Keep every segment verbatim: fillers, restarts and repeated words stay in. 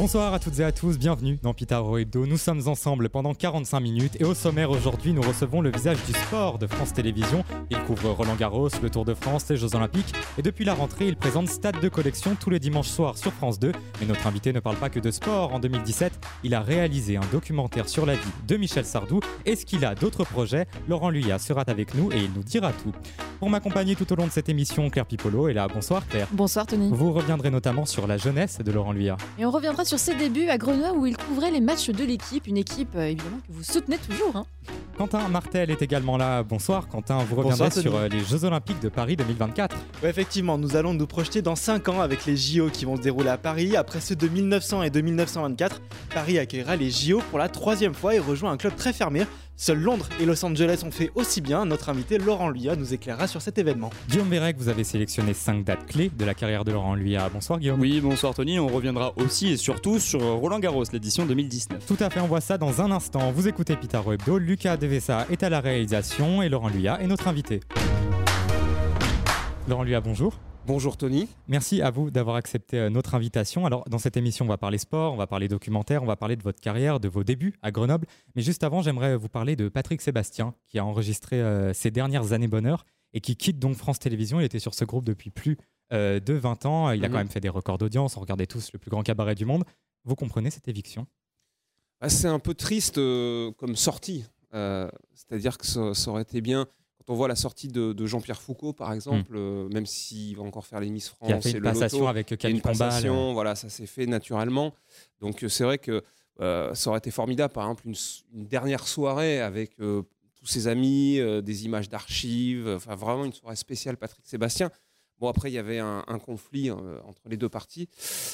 Bonsoir à toutes et à tous, bienvenue dans Pitaro Hebdo. Nous sommes ensemble pendant quarante-cinq minutes et au sommaire aujourd'hui, nous recevons le visage du sport de France Télévisions. Il couvre Roland Garros, le Tour de France, les Jeux Olympiques et depuis la rentrée, il présente Stade de collection tous les dimanches soirs sur France deux. Mais notre invité ne parle pas que de sport. En deux mille dix-sept, il a réalisé un documentaire sur la vie de Michel Sardou. Est-ce qu'il a d'autres projets? Laurent Luyat sera avec nous et il nous dira tout. Pour m'accompagner tout au long de cette émission, Claire Pipolo est là. Bonsoir Claire. Bonsoir Tony. Vous reviendrez notamment sur la jeunesse de Laurent Luyat. Et on reviendra sur ses débuts à Grenoble où il couvrait les matchs de l'équipe, une équipe euh, évidemment que vous soutenez toujours. Hein. Quentin Martel est également là. Bonsoir Quentin, vous reviendrez Bonsoir, sur euh, les Jeux Olympiques de Paris deux mille vingt-quatre. Ouais, effectivement, nous allons nous projeter dans cinq ans avec les J O qui vont se dérouler à Paris. Après ceux de mille neuf cents et de mille neuf cent vingt-quatre, Paris accueillera les J O pour la troisième fois et rejoint un club très fermé. Seuls Londres et Los Angeles ont fait aussi bien. Notre invité Laurent Luyat nous éclairera sur cet événement. Guillaume Bérec, vous avez sélectionné cinq dates clés de la carrière de Laurent Luyat. Bonsoir Guillaume. Oui, bonsoir Tony. On reviendra aussi et surtout sur Roland Garros, l'édition deux mille dix-neuf. Tout à fait, on voit ça dans un instant. Vous écoutez Pitaro Hebdo, Lucas Devessa est à la réalisation et Laurent Luyat est notre invité. Laurent Luyat, bonjour. Bonjour Tony. Merci à vous d'avoir accepté notre invitation. Alors dans cette émission, on va parler sport, on va parler documentaire, on va parler de votre carrière, de vos débuts à Grenoble. Mais juste avant, j'aimerais vous parler de Patrick Sébastien qui a enregistré euh, ses dernières années bonheur et qui quitte donc France Télévisions. Il était sur ce groupe depuis plus euh, de vingt ans. Il a mmh. quand même fait des records d'audience. On regardait tous le plus grand cabaret du monde. Vous comprenez cette éviction? Ah, c'est un peu triste euh, comme sortie. Euh, c'est-à-dire que ça, ça aurait été bien... Quand on voit la sortie de, de Jean-Pierre Foucault, par exemple, mmh. euh, même s'il va encore faire les Miss France, il a fait une passation loto, avec Camille Combal. Voilà, ça s'est fait naturellement. Donc c'est vrai que euh, ça aurait été formidable, par exemple, une, une dernière soirée avec euh, tous ses amis, euh, des images d'archives, enfin vraiment une soirée spéciale Patrick Sébastien. Bon, après, il y avait un, un conflit euh, entre les deux parties.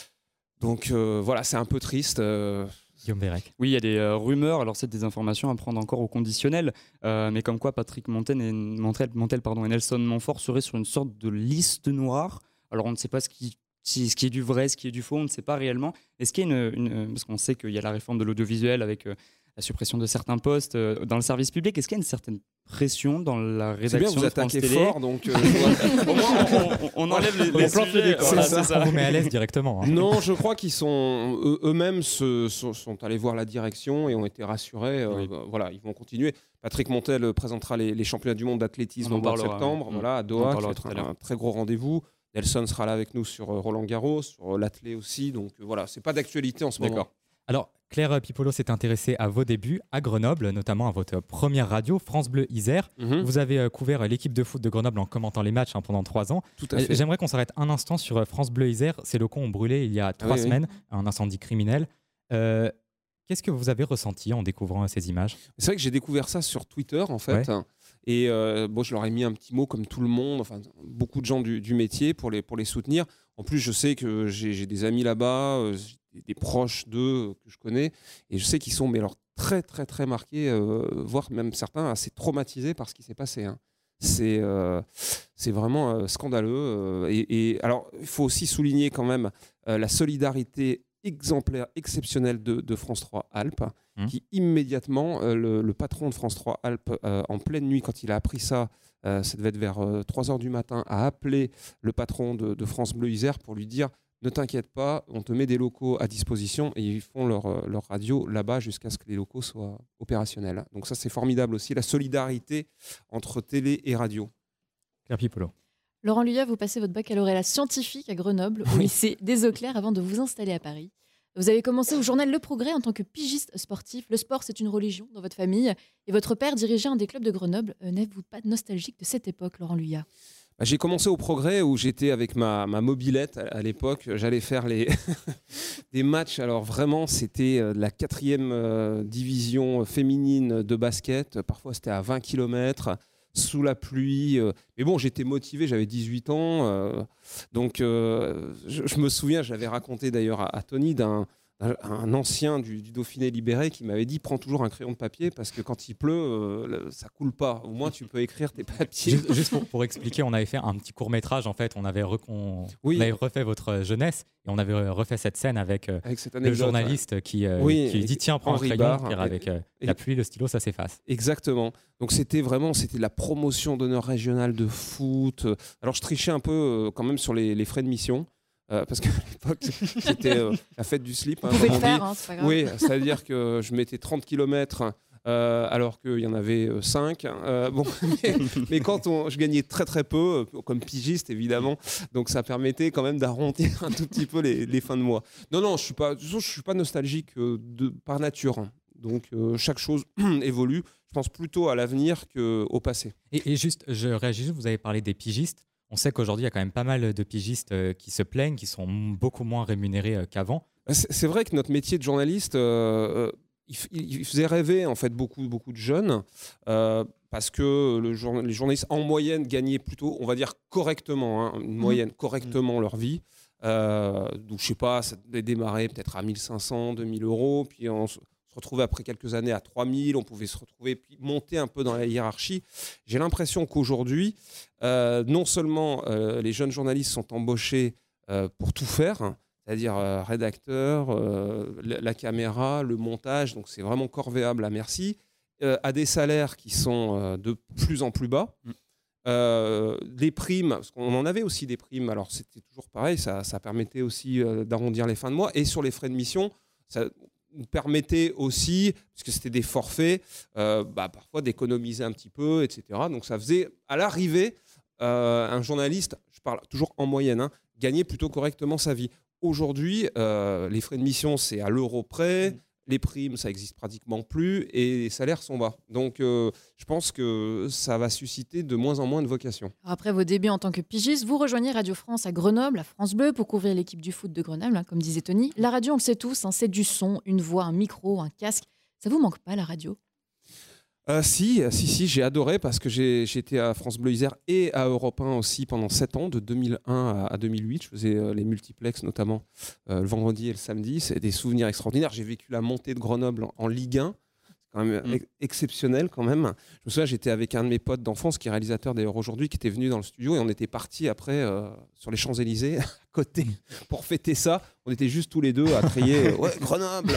Donc euh, voilà, c'est un peu triste. Euh, Guillaume Bérec. Oui, il y a des euh, rumeurs, alors c'est des informations à prendre encore au conditionnel, euh, mais comme quoi Patrick Montel et, Montel, Montel, pardon, et Nelson Montfort seraient sur une sorte de liste noire. Alors on ne sait pas ce qui, ce qui est du vrai, ce qui est du faux, on ne sait pas réellement. Est-ce qu'il y a une, une parce qu'on sait qu'il y a la réforme de l'audiovisuel avec euh, la suppression de certains postes euh, dans le service public, est-ce qu'il y a une certaine pression dans la rédaction de France Télé? C'est bien, vous attaquez fort, donc... Euh, au moins, on, on, on enlève les, les sujets. Voilà, c'est ça. On vous met à l'aise directement. Hein. Non, je crois qu'ils sont eux, eux-mêmes se, sont, sont allés voir la direction et ont été rassurés. Oui. Euh, voilà, ils vont continuer. Patrick Montel présentera les, les championnats du monde d'athlétisme au mois de septembre, oui. voilà, à Doha, qui va être un, un très gros rendez-vous. Nelson sera là avec nous sur Roland Garros, sur l'athlé aussi. Donc euh, voilà, c'est pas d'actualité en ce moment. D'accord. Alors, Claire Pipolo s'est intéressée à vos débuts à Grenoble, notamment à votre première radio, France Bleu Isère. Mm-hmm. Vous avez couvert l'équipe de foot de Grenoble en commentant les matchs hein, pendant trois ans. Tout à fait. J'aimerais qu'on s'arrête un instant sur France Bleu Isère. Ces locaux ont brûlé il y a trois ah, oui, semaines, oui. un incendie criminel. Euh, Qu'est-ce que vous avez ressenti en découvrant ces images? C'est vrai que j'ai découvert ça sur Twitter, en fait. Ouais. Et euh, bon, je leur ai mis un petit mot, comme tout le monde, enfin, beaucoup de gens du, du métier, pour les, pour les soutenir. En plus, je sais que j'ai, j'ai des amis là-bas, euh, des proches d'eux que je connais, et je sais qu'ils sont mais alors, très, très, très marqués, euh, voire même certains assez traumatisés par ce qui s'est passé. Hein. C'est, euh, c'est vraiment euh, scandaleux. Euh, et, et alors, il faut aussi souligner quand même euh, la solidarité exemplaire, exceptionnelle de, de France trois Alpes, mmh. qui immédiatement, euh, le, le patron de France trois Alpes, euh, en pleine nuit, quand il a appris ça, euh, ça devait être vers euh, trois heures du matin, a appelé le patron de, de France Bleu Isère pour lui dire « Ne t'inquiète pas, on te met des locaux à disposition » et ils font leur, leur radio là-bas jusqu'à ce que les locaux soient opérationnels. Donc ça, c'est formidable aussi, la solidarité entre télé et radio. Claire Pipolo. Laurent Luyat, vous passez votre baccalauréat scientifique à Grenoble, au lycée des Eaux-Claires, avant de vous installer à Paris. Vous avez commencé au journal Le Progrès en tant que pigiste sportif. Le sport, c'est une religion dans votre famille. Et votre père dirigeait un des clubs de Grenoble. Euh, n'êtes-vous pas nostalgique de cette époque, Laurent Luyat? bah, J'ai commencé au Progrès où j'étais avec ma, ma mobilette à, à l'époque. J'allais faire les des matchs. Alors vraiment, c'était euh, la quatrième euh, division féminine de basket. Parfois, c'était à vingt kilomètres. Sous la pluie, euh, mais bon, j'étais motivé, j'avais dix-huit ans, euh, donc euh, je, je me souviens, j'avais raconté d'ailleurs à, à Tony d'un un, un ancien du, du Dauphiné libéré qui m'avait dit prends toujours un crayon de papier parce que quand il pleut, euh, ça coule pas. Au moins, tu peux écrire tes papiers. Juste, juste pour, pour expliquer, on avait fait un petit court métrage en fait. On avait, re, on, oui. on avait refait votre jeunesse et on avait refait cette scène avec, euh, avec le journaliste ouais. qui, euh, oui, qui dit tiens prends Henri un crayon, Barre, et avec euh, et, la pluie, le stylo, ça s'efface. Exactement. Donc c'était vraiment c'était la promotion d'honneur régionale de foot. Alors je trichais un peu euh, quand même sur les, les frais de mission. Euh, parce qu'à l'époque, c'était euh, la fête du slip. Hein, Vous pouvez comme le on faire, dit. hein, c'est pas grave. Oui, c'est-à-dire que je mettais trente kilomètres euh, alors qu'il y en avait cinq. Euh, bon, mais, mais quand on, je gagnais très très peu, euh, comme pigiste évidemment, donc ça permettait quand même d'arrondir un tout petit peu les, les fins de mois. Non, non, je suis pas, de toute façon, je suis pas nostalgique euh, de, par nature. Hein. Donc euh, chaque chose évolue. Je pense plutôt à l'avenir qu'au passé. Et, et juste, je réagis juste, vous avez parlé des pigistes. On sait qu'aujourd'hui, il y a quand même pas mal de pigistes euh, qui se plaignent, qui sont beaucoup moins rémunérés euh, qu'avant. C'est, c'est vrai que notre métier de journaliste, euh, il, il faisait rêver en fait beaucoup, beaucoup de jeunes, euh, parce que le jour, les journalistes en moyenne gagnaient plutôt, on va dire correctement, hein, une moyenne, correctement leur vie. Euh, donc je sais pas, ça devait démarrer peut-être à mille cinq cents, deux mille euros, puis on se retrouvait après quelques années à trois mille, on pouvait se retrouver, puis monter un peu dans la hiérarchie. J'ai l'impression qu'aujourd'hui, euh, non seulement euh, les jeunes journalistes sont embauchés euh, pour tout faire, hein, c'est-à-dire euh, rédacteur, euh, la, la caméra, le montage, donc c'est vraiment corvéable à merci, euh, à des salaires qui sont euh, de plus en plus bas. Mmh. Euh, des primes, parce qu'on en avait aussi des primes, alors c'était toujours pareil, ça, ça permettait aussi euh, d'arrondir les fins de mois, et sur les frais de mission, ça nous permettait aussi, parce que c'était des forfaits, euh, bah, parfois d'économiser un petit peu, et cetera. Donc ça faisait, à l'arrivée, euh, un journaliste, je parle toujours en moyenne, hein, gagner plutôt correctement sa vie. Aujourd'hui, euh, les frais de mission, c'est à l'euro près. Les primes, ça n'existe pratiquement plus et les salaires sont bas. Donc, euh, je pense que ça va susciter de moins en moins de vocations. Après vos débuts en tant que pigiste, vous rejoignez Radio France à Grenoble, à France Bleu, pour couvrir l'équipe du foot de Grenoble, hein, comme disait Tony. La radio, on le sait tous, hein, c'est du son, une voix, un micro, un casque. Ça vous manque pas, la radio ? Euh, si, si, si, j'ai adoré parce que j'ai, j'étais à France Bleu Isère et à Europe un aussi pendant sept ans, de deux mille un à, à deux mille huit. Je faisais euh, les multiplex notamment euh, le vendredi et le samedi. C'est des souvenirs extraordinaires. J'ai vécu la montée de Grenoble en, en Ligue un. C'est quand même mmh. ex- exceptionnel quand même. Je me souviens, j'étais avec un de mes potes d'enfance qui est réalisateur d'ailleurs aujourd'hui, qui était venu dans le studio et on était partis après euh, sur les Champs-Élysées à côté pour fêter ça. On était juste tous les deux à crier euh, ouais, Grenoble.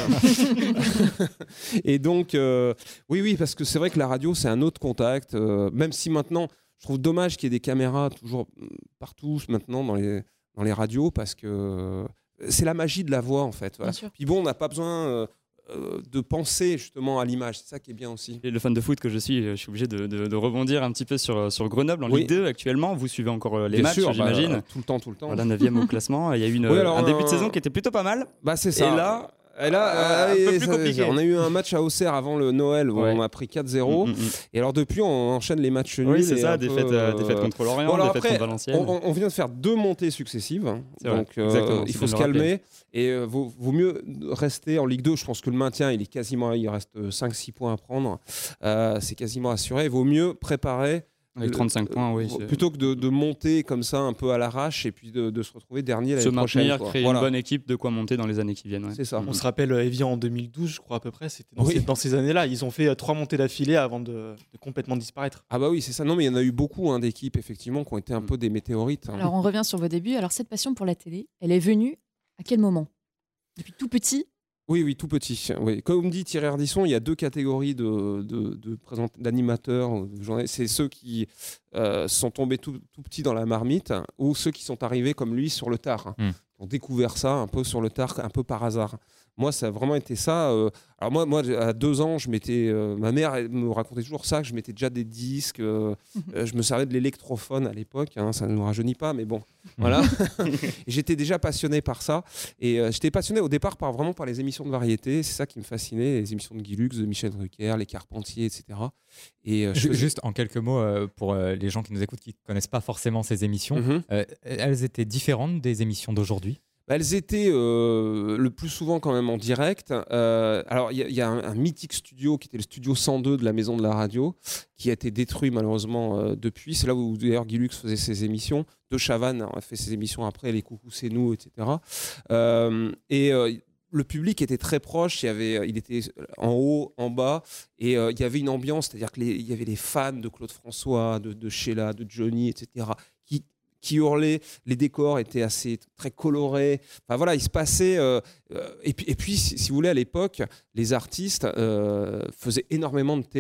Et donc euh, oui oui parce que c'est vrai que la radio c'est un autre contact, euh, même si maintenant je trouve dommage qu'il y ait des caméras toujours partout maintenant dans les dans les radios, parce que euh, c'est la magie de la voix en fait. Voilà. Puis bon, on n'a pas besoin euh, de penser justement à l'image, c'est ça qui est bien aussi. Et le fan de foot que je suis, je suis obligé de, de, de rebondir un petit peu sur, sur Grenoble en oui. Ligue deux actuellement. Vous suivez encore les bien matchs, sûr, j'imagine. Bah, tout le temps, tout le temps. Voilà, neuvième au classement. Il y a eu une, oui, alors, un début de saison qui était plutôt pas mal. Bah c'est ça. Et là, Et là, euh, euh, un peu plus compliqué. On a eu un match à Auxerre avant le Noël où ouais. on a pris quatre zéro. Mm, mm, mm. Et alors depuis, on enchaîne les matchs nuls. Oui, c'est ça, défaite, peu, euh, défaite contre l'Orient, bon, défaite après, contre Valenciennes. On, on vient de faire deux montées successives. C'est donc euh, il faut se calmer. Et euh, vaut, vaut mieux rester en Ligue deux. Je pense que le maintien, il est quasiment, il reste cinq six points à prendre. Euh, c'est quasiment assuré. Il vaut mieux préparer. Avec trente-cinq euh, points, oui. C'est... Plutôt que de, de monter comme ça un peu à l'arrache et puis de, de se retrouver dernier l'année se prochaine. Se maintenir, créer voilà. une bonne équipe, de quoi monter dans les années qui viennent. Ouais. C'est ça. On mmh. se rappelle Evian en deux mille douze, je crois à peu près. C'était dans, oui. ces, dans ces années-là. Ils ont fait euh, trois montées d'affilée avant de, de complètement disparaître. Ah bah oui, c'est ça. Non, mais il y en a eu beaucoup hein, d'équipes effectivement qui ont été un mmh. peu des météorites. Hein. Alors on revient sur vos débuts. Alors cette passion pour la télé, elle est venue à quel moment ? Depuis tout petit ? Oui, oui, tout petit. Oui. Comme dit Thierry Ardisson, il y a deux catégories de, de, de présent... d'animateurs. De c'est ceux qui euh, sont tombés tout, tout petits dans la marmite ou ceux qui sont arrivés comme lui sur le tard. Mmh. Ils ont découvert ça un peu sur le tard, un peu par hasard. Moi, ça a vraiment été ça. Euh... Alors moi, moi, à deux ans, je m'étais, euh, ma mère elle me racontait toujours ça, que je mettais déjà des disques. Euh, mmh. euh, je me servais de l'électrophone à l'époque. Hein, ça ne nous rajeunit pas, mais bon, voilà. J'étais déjà passionné par ça. Et euh, j'étais passionné au départ par vraiment par les émissions de variété. C'est ça qui me fascinait, les émissions de Guy Lux, de Michel Drucker, les Carpentier, et cetera. Et euh, je... Juste en quelques mots euh, pour euh, les gens qui nous écoutent, qui ne connaissent pas forcément ces émissions, mmh. euh, elles étaient différentes des émissions d'aujourd'hui ? Elles étaient euh, le plus souvent quand même en direct. Euh, alors, il y, y a un, un mythique studio qui était le studio cent deux de la Maison de la Radio, qui a été détruit malheureusement euh, depuis. C'est là où d'ailleurs Guy Lux faisait ses émissions. De Chavannes a fait ses émissions après, Les Coucous, c'est nous, et cetera. Euh, et euh, le public était très proche. Il, y avait, il était en haut, en bas, et euh, il y avait une ambiance, c'est-à-dire qu'il y avait les fans de Claude François, de, de Sheila, de Johnny, et cetera, qui qui hurlaient, les décors étaient assez très colorés. Enfin voilà, il se passait. Euh, euh, et puis, et puis si, si vous voulez, à l'époque, les artistes euh, faisaient énormément de télé.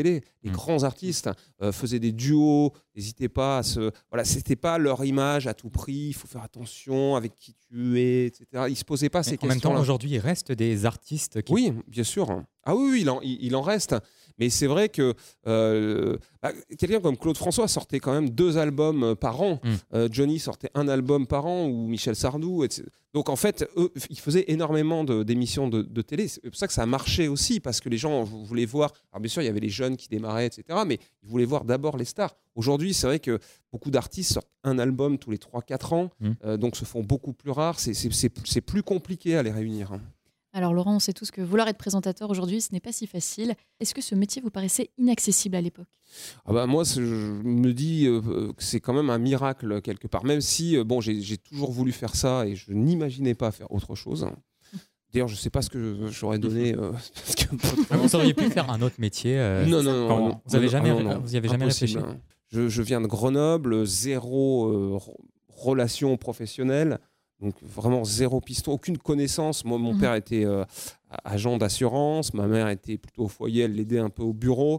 les Mmh. grands artistes euh, faisaient des duos, n'hésitaient pas à se... Voilà, c'était pas leur image à tout prix, il faut faire attention avec qui tu es, et cetera. Ils se posaient pas Mais ces en même temps, questions-là. aujourd'hui, il reste des artistes qui. Oui, bien sûr. Ah oui, oui il, en, il, il en reste. Mais c'est vrai que euh, bah, quelqu'un comme Claude François sortait quand même deux albums par an. Mm. Euh, Johnny sortait un album par an, ou Michel Sardou. Et cetera. Donc en fait, eux, ils faisaient énormément de, d'émissions de, de télé. C'est pour ça que ça a marché aussi, parce que les gens voulaient voir. Alors bien sûr, il y avait les jeunes qui démarraient, et cetera. Mais ils voulaient voir d'abord les stars. Aujourd'hui, c'est vrai que beaucoup d'artistes sortent un album tous les trois quatre ans, Mm. euh, donc se font beaucoup plus rares. C'est, c'est, c'est, c'est plus compliqué à les réunir. Hein. Alors Laurent, on sait tous que vouloir être présentateur aujourd'hui, ce n'est pas si facile. Est-ce que ce métier vous paraissait inaccessible à l'époque ? Ah bah moi, je me dis euh, que c'est quand même un miracle quelque part, même si euh, bon, j'ai, j'ai toujours voulu faire ça et je n'imaginais pas faire autre chose. D'ailleurs, je ne sais pas ce que j'aurais donné. Euh, parce que... Vous auriez pu faire un autre métier. euh, non, non, non, quand- non. Vous avez Non, jamais, non, non. vous y avez jamais Impossible, réfléchi. hein. Je, je viens de Grenoble, zéro euh, re- relation professionnelle. Donc vraiment zéro piston, aucune connaissance. Moi, mon Mhm. père était euh, agent d'assurance, ma mère était plutôt au foyer, elle l'aidait un peu au bureau.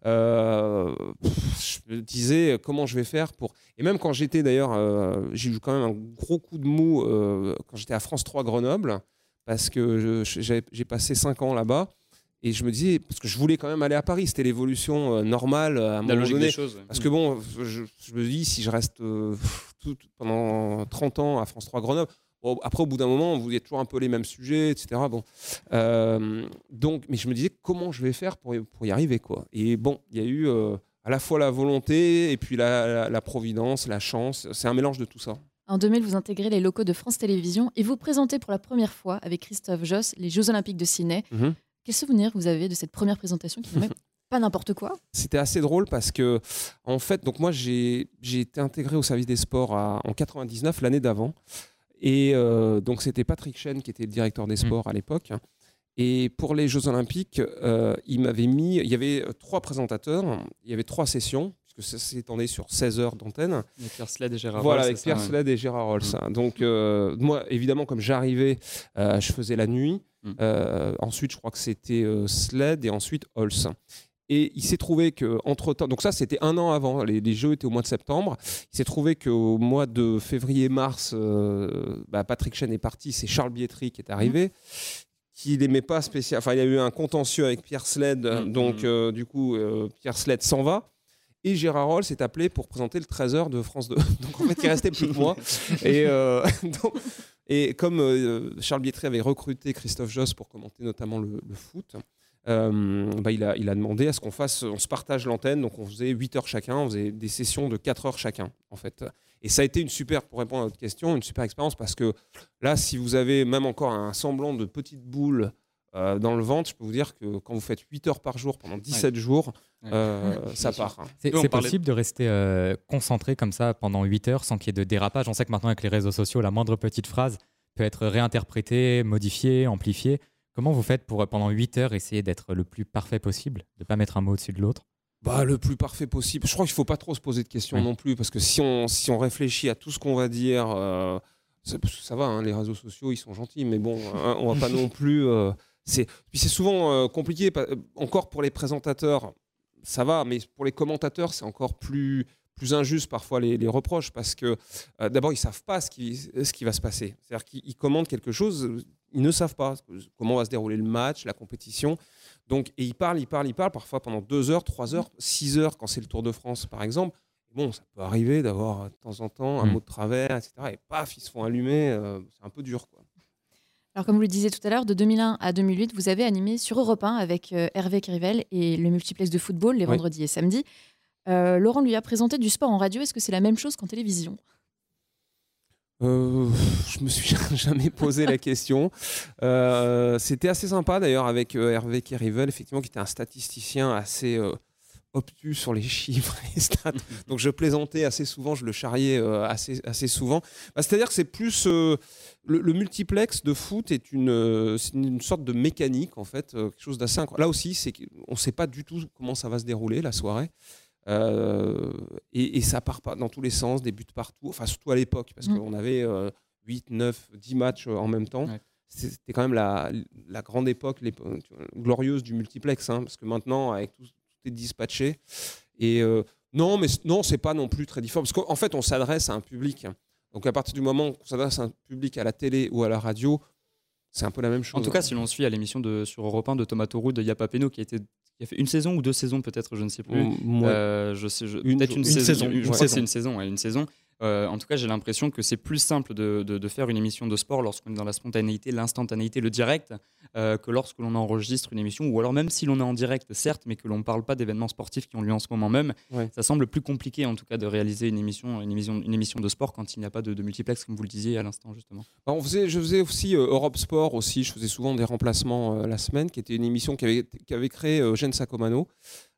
Euh, pff, je me disais comment je vais faire pour... Et même quand j'étais d'ailleurs, euh, j'ai eu quand même un gros coup de mou euh, quand j'étais à France trois Grenoble, parce que je- j'ai, j'ai passé cinq ans là-bas. Et je me disais, parce que je voulais quand même aller à Paris, c'était l'évolution euh, normale à un La moment logique donné. des choses. ouais. Parce que bon, je, je me dis, si je reste euh, tout, pendant trente ans à France trois Grenoble, bon, après, au bout d'un moment, vous êtes toujours un peu les mêmes sujets, et cetera. Bon. Euh, donc, mais je me disais, comment je vais faire pour, y- pour y arriver, quoi. Et bon, il y a eu euh, à la fois la volonté, et puis la, la, la providence, la chance. C'est un mélange de tout ça. En deux mille, vous intégrez les locaux de France Télévisions et vous présentez pour la première fois avec Christophe Josse les Jeux Olympiques de Sydney. Mhm. Quel souvenir vous avez de cette première présentation qui n'est même pas n'importe quoi ? C'était assez drôle parce que, en fait, donc moi, j'ai, j'ai été intégré au service des sports à- en quatre-vingt-dix-neuf, l'année d'avant. Et euh, donc, c'était Patrick Chen qui était le directeur des sports à l'époque. Et pour les Jeux Olympiques, euh, il m'avait mis. Il y avait trois présentateurs, il y avait trois sessions, puisque ça s'étendait sur seize heures d'antenne. Avec Pierre Sled et Gérard Voilà, Rolls, avec c'est Pierre ça, ouais. Sled et Gérard Rolls. Donc, euh, moi, évidemment, comme j'arrivais, euh, je faisais la nuit. Mm. Euh, ensuite, je crois que c'était euh, Sled et ensuite Holz. Et il s'est trouvé qu'entre-temps, donc ça c'était un an avant, les, les Jeux étaient au mois de septembre, il s'est trouvé qu'au mois de février-mars, euh, bah, Patrick Chen est parti, c'est Charles Bietri qui est arrivé, qui n'aimait pas spécial, enfin il y a eu un contentieux avec Pierre Sled, Mmh, donc mmh. euh, du coup euh, Pierre Sled s'en va. Et Gérard Rolls s'est appelé pour présenter le treize heures de France deux. Donc en fait, il restait plus que moi. Et, euh, donc, et comme euh, Charles Bietri avait recruté Christophe Josse pour commenter notamment le, le foot, euh, bah, il, a, il a demandé à ce qu'on fasse, on se partage l'antenne, donc on faisait huit heures chacun, on faisait des sessions de quatre heures chacun, en fait. Et ça a été une super, pour répondre à votre question, une super expérience parce que là, si vous avez même encore un semblant de petite boule euh, dans le ventre, je peux vous dire que quand vous faites huit heures par jour pendant dix-sept jours, euh, ça part. hein. C'est Nous, on c'est parlait- possible de rester euh, concentré comme ça pendant huit heures sans qu'il y ait de dérapage. On sait que maintenant, avec les réseaux sociaux, la moindre petite phrase peut être réinterprétée, modifiée, amplifiée. Comment vous faites pour, euh, pendant huit heures, essayer d'être le plus parfait possible, de ne pas mettre un mot au-dessus de l'autre ? Bah, le plus parfait possible. Je crois qu'il ne faut pas trop se poser de questions Ouais. non plus, parce que si on, si on réfléchit à tout ce qu'on va dire, euh, ça, ça va, hein, les réseaux sociaux, ils sont gentils, mais bon, hein, on ne va pas non plus... euh, c'est... Puis c'est souvent euh, compliqué, pas- encore pour les présentateurs, ça va, mais pour les commentateurs, c'est encore plus, plus injuste parfois les, les reproches, parce que euh, d'abord, ils ne savent pas ce qui, ce qui va se passer. C'est-à-dire qu'ils ils commentent quelque chose, ils ne savent pas comment va se dérouler le match, la compétition. Donc, et ils parlent, ils parlent, ils parlent, parfois pendant deux heures, trois heures, six heures, quand c'est le Tour de France, par exemple. Bon, ça peut arriver d'avoir de temps en temps un Mm. mot de travers, et cetera. Et paf, ils se font allumer. euh, c'est un peu dur, quoi. Alors, comme vous le disiez tout à l'heure, de deux mille un à deux mille huit, vous avez animé sur Europe un avec euh, Hervé Krivel et le multiplex de football les Oui. vendredis et samedis. Euh, Laurent lui a présenté du sport en radio. Est-ce que c'est la même chose qu'en télévision ? Euh, je me suis jamais posé la question. Euh, c'était assez sympa d'ailleurs avec euh, Hervé Kerivel, effectivement, qui était un statisticien assez euh, obtus sur les chiffres et les stats. Donc je plaisantais assez souvent, je le charriais euh, assez, assez souvent. Bah, c'est-à-dire que c'est plus euh, le, le multiplex de foot est une, euh, c'est une sorte de mécanique en fait, euh, quelque chose d'assez incroyable. Là aussi, c'est qu'on ne sait pas du tout comment ça va se dérouler la soirée. Euh, et, et ça part pas dans tous les sens, des buts partout, enfin surtout à l'époque, parce Mm. qu'on avait euh, huit, neuf, dix matchs en même temps. Ouais. C'était quand même la, la grande époque, l'époque glorieuse du multiplex, hein, parce que maintenant, avec tout, tout est dispatché. Et euh, non, mais non, c'est pas non plus très différent. Parce qu'en fait, on s'adresse à un public. Donc à partir du moment qu'on s'adresse à un public à la télé ou à la radio, c'est un peu la même chose. En tout cas, si l'on suit à l'émission de, sur Europe un de Thomas Tauroud de Yapapeno, qui a été qui a fait une saison ou deux saisons peut-être, je ne sais plus. Mmh, ouais. euh, je sais, je, une, peut-être une, une saison. saison. Je Ouais. crois que c'est une saison. Ouais, une saison. Euh, en tout cas, j'ai l'impression que c'est plus simple de, de, de faire une émission de sport lorsqu'on est dans la spontanéité, l'instantanéité, le direct, euh, que lorsque l'on enregistre une émission, ou alors même si l'on est en direct, certes, mais que l'on ne parle pas d'événements sportifs qui ont lieu en ce moment même. Ouais. Ça semble plus compliqué, en tout cas, de réaliser une émission, une émission, une émission de sport quand il n'y a pas de, de multiplex, comme vous le disiez à l'instant, justement. Bah, on faisait, je faisais aussi euh, Europe Sport aussi. Je faisais souvent des remplacements euh, la semaine, qui était une émission qu'avait, qu'avait créée euh, Eugène Sacomano.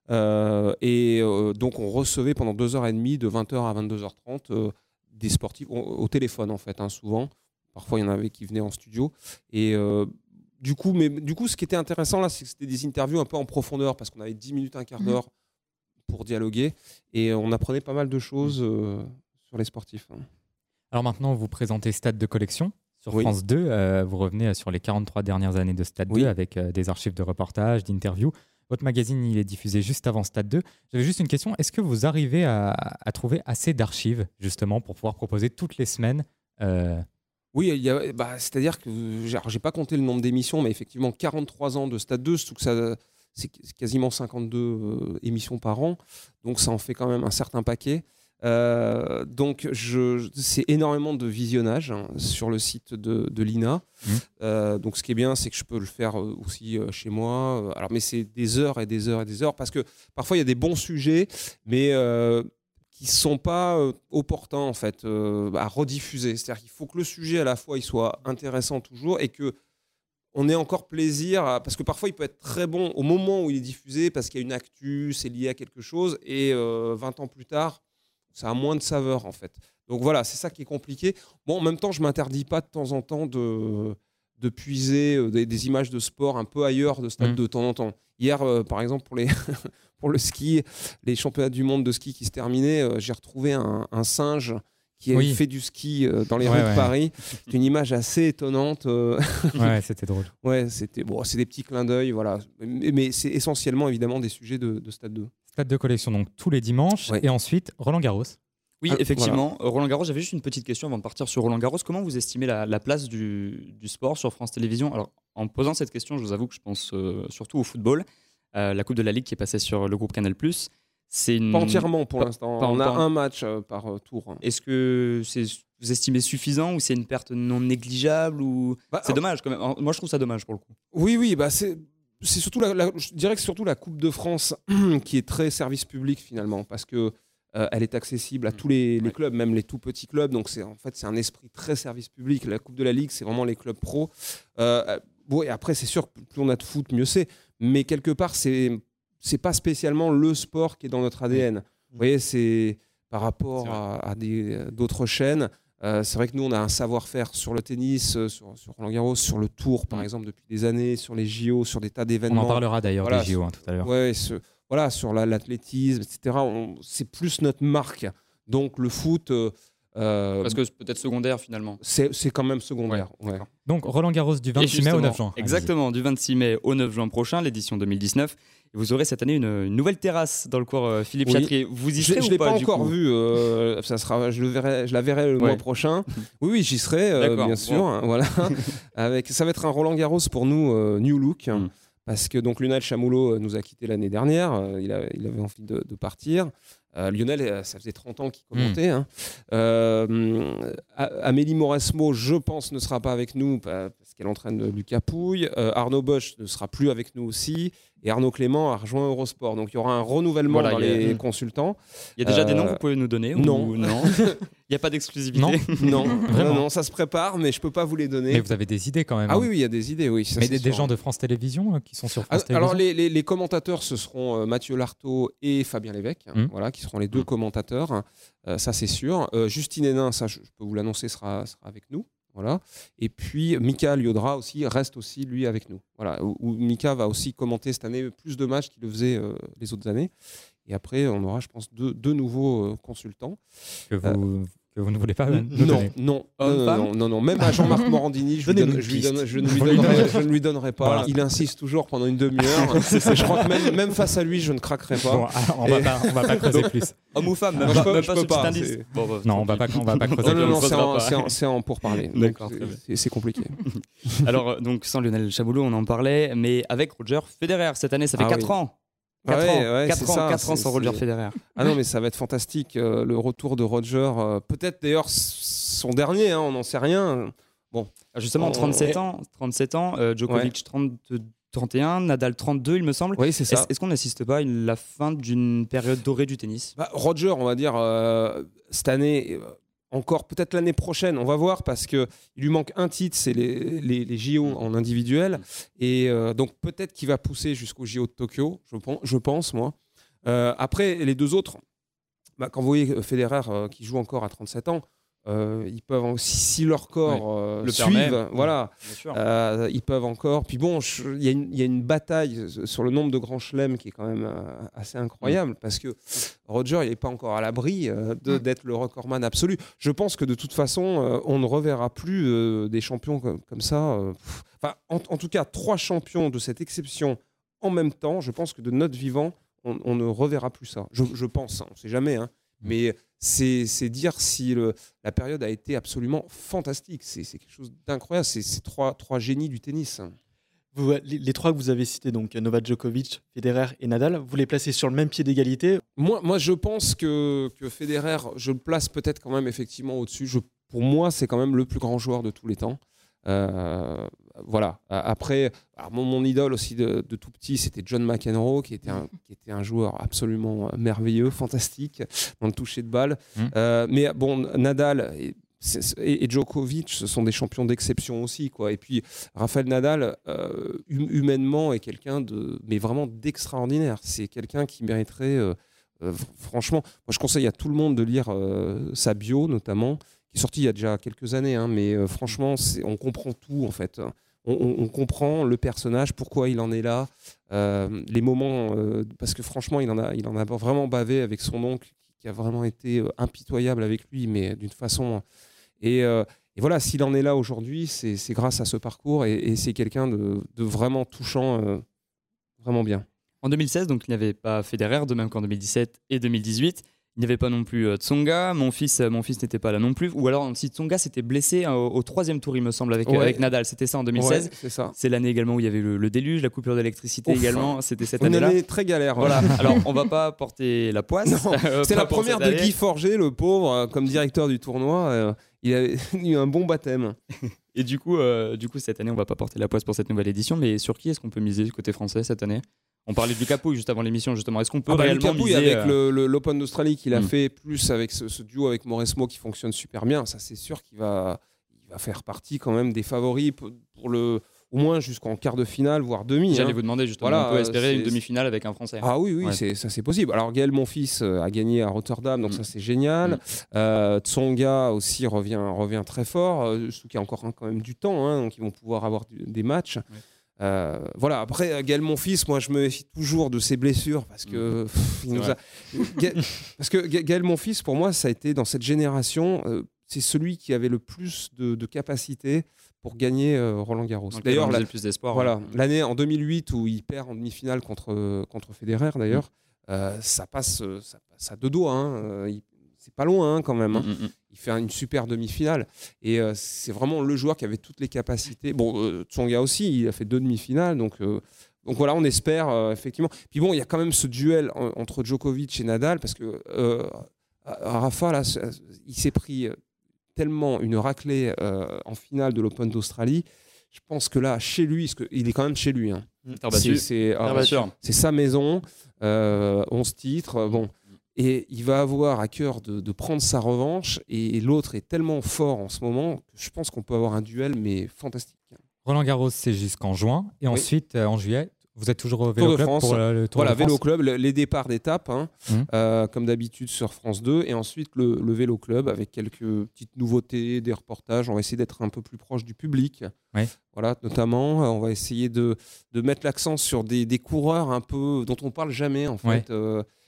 Euh, et euh, donc on recevait pendant deux heures trente, de vingt heures à vingt-deux heures trente, euh, des sportifs au, au téléphone en fait, hein, souvent. Parfois il y en avait qui venaient en studio. Et euh, du coup, mais du coup, ce qui était intéressant là, c'est que c'était des interviews un peu en profondeur parce qu'on avait dix minutes, un quart d'heure pour dialoguer et on apprenait pas mal de choses euh, sur les sportifs. Hein. Alors maintenant, vous présentez Stade de collection sur Oui. France deux. Euh, vous revenez sur les quarante-trois dernières années de Stade Oui. deux avec euh, des archives de reportages, d'interviews. Votre magazine, il est diffusé juste avant Stade deux. J'avais juste une question. Est-ce que vous arrivez à, à trouver assez d'archives, justement, pour pouvoir proposer toutes les semaines euh... Oui, il y a, bah, c'est-à-dire que j'ai, j'ai pas compté le nombre d'émissions, mais effectivement, quarante-trois ans de Stade deux, surtout que ça, c'est quasiment cinquante-deux euh, émissions par an. Donc, ça en fait quand même un certain paquet. Euh, donc, je, c'est énormément de visionnage hein, sur le site de, de l'I N A. Mmh. Euh, donc, ce qui est bien, c'est que je peux le faire aussi euh, chez moi. Alors, mais c'est des heures et des heures et des heures parce que parfois il y a des bons sujets, mais euh, qui ne sont pas euh, opportuns en fait euh, à rediffuser. C'est-à-dire qu'il faut que le sujet à la fois il soit intéressant toujours et que on ait encore plaisir à... parce que parfois il peut être très bon au moment où il est diffusé parce qu'il y a une actu, c'est lié à quelque chose et euh, vingt ans plus tard ça a moins de saveur en fait. Donc voilà, c'est ça qui est compliqué. Bon, en même temps, je m'interdis pas de temps en temps de, de puiser des, des images de sport un peu ailleurs de Stade mmh. de temps en temps. Hier, euh, par exemple, pour, les pour le ski, les championnats du monde de ski qui se terminaient, euh, j'ai retrouvé un, un singe qui oui. fait du ski euh, dans les ouais, rues ouais. de Paris. C'est une image assez étonnante. Euh... ouais, c'était drôle. Ouais, c'était, bon, c'est des petits clins d'œil, voilà. Mais, mais c'est essentiellement, évidemment, des sujets de, de Stade deux. Stade de collection, donc tous les dimanches. Ouais. Et ensuite, Roland Garros. Oui, ah, effectivement. Voilà. Roland Garros, j'avais juste une petite question avant de partir sur Roland Garros. Comment vous estimez la, la place du, du sport sur France Télévisions ? Alors, en posant cette question, je vous avoue que je pense euh, surtout au football. Euh, la Coupe de la Ligue qui est passée sur le groupe Canal plus. C'est une... Pas entièrement pour pas, l'instant. Pas On a temps. un match euh, par euh, tour. Est-ce que c'est, vous estimez suffisant ou c'est une perte non négligeable ou... bah, C'est euh... dommage quand même. Moi, je trouve ça dommage pour le coup. Oui, oui. Bah, c'est, c'est surtout la, la, je dirais que c'est surtout la Coupe de France qui est très service public finalement parce que Euh, elle est accessible à tous les, les ouais. clubs, même les tout petits clubs. Donc, c'est, en fait, c'est un esprit très service public. La Coupe de la Ligue, c'est vraiment les clubs pros. Euh, bon, et après, c'est sûr, plus on a de foot, mieux c'est. Mais quelque part, c'est, c'est pas spécialement le sport qui est dans notre A D N. Mmh. Vous voyez, c'est par rapport c'est à, à des, d'autres chaînes. Euh, c'est vrai que nous, on a un savoir-faire sur le tennis, euh, sur, sur Roland Garros, sur le Tour, par mmh. exemple, depuis des années, sur les J O, sur des tas d'événements. On en parlera d'ailleurs voilà, des J O hein, tout à l'heure. Ouais, ce, Voilà, sur la, l'athlétisme, et cetera. On, c'est plus notre marque. Donc le foot... Euh, Parce que c'est peut-être secondaire finalement. C'est, c'est quand même secondaire. Ouais. Ouais. Donc Roland Garros du vingt-six mai au neuf juin. Exactement, du vingt-six mai au neuf juin prochain, l'édition deux mille dix-neuf. Et vous aurez cette année une, une nouvelle terrasse dans le cours euh, Philippe oui. Chatrier. Vous y serez je, ou je pas? Je ne l'ai pas encore vue. Euh, ça sera, je, le verrai, je la verrai le ouais. mois prochain. Oui, oui, j'y serai, euh, bien sûr. Bon. Hein, voilà. Avec, ça va être un Roland Garros pour nous, euh, New Look. Mm. Parce que donc Lionel Chamoulot nous a quittés l'année dernière, il, a, il avait envie de, de partir. Euh, Lionel, ça faisait trente ans qu'il commentait. Mmh. Hein. Euh, Amélie Mauresmo, je pense, ne sera pas avec nous parce qu'elle entraîne Lucas Pouille. Euh, Arnaud Bosch ne sera plus avec nous aussi. Et Arnaud Clément a rejoint Eurosport. Donc il y aura un renouvellement voilà, dans les a... consultants. Il y a déjà euh... des noms que vous pouvez nous donner Non. Ou non Il n'y a pas d'exclusivité Non, non, non, non, ça se prépare, mais je ne peux pas vous les donner. Mais vous avez des idées quand même. Ah oui, oui, il y a des idées, oui. Ça, mais des, des gens de France Télévisions euh, qui sont sur France ah, Télévisions. Alors les, les, les commentateurs, ce seront euh, Mathieu Lartaud et Fabien Lévesque, mmh. voilà, qui seront les deux mmh. commentateurs. Euh, ça, c'est sûr. Euh, Justine Hénin, ça, je, je peux vous l'annoncer, sera, sera avec nous. Voilà. Et puis Mika Liodra aussi reste aussi lui avec nous. Voilà. Où, où Mika va aussi commenter cette année plus de matchs qu'il le faisait euh, les autres années. Et après, on aura, je pense, deux, deux nouveaux euh, consultants. Que vous, euh, que vous ne voulez pas nous Non, donner. non, Homme, non, femme non, non, non, même à Jean-Marc Morandini, je, lui Donnez-nous donne- une je lui piste. donne- je ne lui Vous lui donnerai, donnez- je ne lui donnerai pas. Voilà. Il insiste toujours pendant une demi-heure. Je crois que même, même face à lui, je ne craquerai pas. Bon, alors, on va Et- pas, on va pas creuser plus. Homme ou femme, même Non, pas, je peux- même je pas peux ce petit pas, indice. c'est- Bon, bah, Non, tant on va pis. pas, on va pas creuser Non, non, plus. non, c'est creusera en, pas. c'est en- c'est en pour parler. D'accord, Donc, très bien. c'est- C'est compliqué. Alors, euh, donc, sans Lionel Chaboulot, on en parlait, mais avec Roger Federer, cette année, ça fait Ah quatre oui. ans. quatre Ouais, ans, ouais, quatre c'est ans, ça, quatre ans c'est- sans Roger c'est- Federer. Ah non, mais ça va être fantastique. euh, le retour de Roger. euh, Peut-être d'ailleurs s- son dernier, hein, on n'en sait rien. Ah, Justement, On- trente-sept ans, trente-sept ans, euh, Djokovic trente, trente et un, Nadal trente-deux, il me semble. Oui, c'est ça. Est-ce est-ce qu'on n'assiste pas à une- la fin d'une période dorée du tennis? Bah, Roger, on va dire, euh, cette année, euh, encore peut-être l'année prochaine, on va voir, parce qu'il lui manque un titre, c'est les, les, les J O en individuel. Et euh, donc peut-être qu'il va pousser jusqu'aux J O de Tokyo, je pense, je pense moi. Euh, après, les deux autres, bah, quand vous voyez Federer euh, qui joue encore à trente-sept ans, euh, ils peuvent, si, si leur corps euh, le suivent, permet. voilà, Bien sûr. euh, ils peuvent encore. Puis bon, je- il y, a une- il y a une bataille sur le nombre de grands chelems qui est quand même euh, assez incroyable, parce que Roger, il n'est pas encore à l'abri euh, de- d'être le recordman absolu. Je pense que de toute façon, euh, on ne reverra plus euh, des champions comme, comme ça. euh, pff. Enfin, en, en tout cas, trois champions de cette exception en même temps. Je pense que de notre vivant, on, on ne reverra plus ça. Je, je pense, hein, on ne sait jamais, hein. Mais c'est c'est dire si le, la période a été absolument fantastique. C'est c'est quelque chose d'incroyable. C'est c'est trois, trois génies du tennis. Vous, les, les trois que vous avez cités, donc Novak Djokovic, Federer et Nadal, vous les placez sur le même pied d'égalité? Moi, moi, je pense que, que Federer, je le place peut-être quand même effectivement au-dessus. Je- Pour moi, c'est quand même le plus grand joueur de tous les temps. Euh, voilà. Après, alors mon, mon idole aussi de, de tout petit, c'était John McEnroe, qui était, un, qui était un joueur absolument merveilleux, fantastique, dans le toucher de balle. Mmh. Euh, mais bon, Nadal et, c'est- et, et Djokovic, ce sont des champions d'exception aussi, quoi. Et puis, Rafael Nadal, euh, hum- humainement, est quelqu'un de, mais vraiment d'extraordinaire. C'est quelqu'un qui mériterait, euh, euh, franchement, moi je conseille à tout le monde de lire euh, sa bio, notamment, qui est sortie il y a déjà quelques années, hein, mais euh, franchement, c'est- on comprend tout, en fait. On, on- on comprend le personnage, pourquoi il en est là, euh, les moments, euh, parce que franchement, il en a, il en a vraiment bavé avec son oncle, qui a vraiment été euh, impitoyable avec lui, mais d'une façon... Et, euh, et voilà, s'il en est là aujourd'hui, c'est c'est grâce à ce parcours, et, et c'est quelqu'un de, de vraiment touchant, euh, vraiment bien. En deux mille seize, donc il n'y avait pas Federer, de même qu'en deux mille dix-sept et deux mille dix-huit. Il n'y avait pas non plus euh, Tsonga. Mon fils, euh, mon fils n'était pas là non plus. Ou alors, si Tsonga s'était blessé euh, au, au troisième tour, il me semble, avec, Ouais. avec Nadal. C'était ça en deux mille seize. Ouais, c'est ça. C'est l'année également où il y avait le, le déluge, la coupure d'électricité Ouf. également. C'était cette Une année-là. année très galère. Voilà. Alors, on va pas porter la poisse. Non, euh, C'est pas la pour première cette de année. Guy Forger, le pauvre, euh, comme directeur du tournoi. euh, il a eu un bon baptême. Et du coup, euh, du coup, cette année, on va pas porter la poisse pour cette nouvelle édition. Mais sur qui est-ce qu'on peut miser du côté français cette année? On parlait du Capouille juste avant l'émission, justement. Est-ce qu'on peut Ah bah, réellement Lucas Pouille, miser avec euh, le- le- l'Open d'Australie qu'il a Mm. fait, plus avec ce, ce duo avec Mauresmo qui fonctionne super bien, ça c'est sûr qu'il va, il va faire partie quand même des favoris pour, pour le, au moins jusqu'en quart de finale, voire demi. J'allais hein. vous demander justement, Voilà, on peut espérer c'est- une demi-finale avec un Français. Ah oui, oui, Ouais. c'est, ça c'est possible. Alors Gaël Monfils euh, a gagné à Rotterdam, donc Mm. ça c'est génial. Mm. Euh, Tsonga aussi revient, revient très fort, euh, surtout qu'il y a encore hein, quand même du temps, hein, donc ils vont pouvoir avoir du- des matchs. Euh, voilà, après euh, Gaël Monfils, moi je me méfie toujours de ses blessures parce que pff, il C'est nous vrai. a... Ga- parce que Ga- Gaël Monfils, pour moi, ça a été dans cette génération, euh, c'est celui qui avait le plus de, de capacité pour gagner euh, Roland Garros. Donc, D'ailleurs, on la- misait le plus d'espoir. voilà, ouais. l'année en deux mille huit où il perd en demi-finale contre, contre Federer d'ailleurs, euh, ça, passe, euh, ça passe à deux doigts. Hein. Euh, il- c'est pas loin hein, quand même. hein. Mm, mm, mm. Il fait une super demi-finale. Et euh, c'est vraiment le joueur qui avait toutes les capacités. Bon, euh, Tsonga aussi, il a fait deux demi-finales. Donc, euh, donc voilà, on espère euh, effectivement. Puis bon, il y a quand même ce duel en- entre Djokovic et Nadal parce que euh, Rafa, là, c'est- il s'est pris tellement une raclée euh, en finale de l'Open d'Australie. Je pense que là, chez lui, parce qu'il est quand même chez lui. Hein. Terre battue. C'est- c'est- Terre ah, battue. c'est sa maison, euh, onze titres, bon. Et il va avoir à cœur de, de prendre sa revanche. Et l'autre est tellement fort en ce moment que je pense qu'on peut avoir un duel, mais fantastique. Roland Garros, c'est jusqu'en juin. Et Oui. ensuite, euh, en juillet, vous êtes toujours au Tour Vélo de Club France. pour euh, le Tour Voilà, de France. Vélo Club, le- les départs d'étape, hein, Mhm. euh, comme d'habitude sur France deux. Et ensuite, le, le Vélo Club avec quelques petites nouveautés, des reportages. On va essayer d'être un peu plus proche du public. Oui. Voilà, notamment, euh, on va essayer de, de mettre l'accent sur des, des coureurs un peu dont on parle jamais, en fait. Ouais. Euh,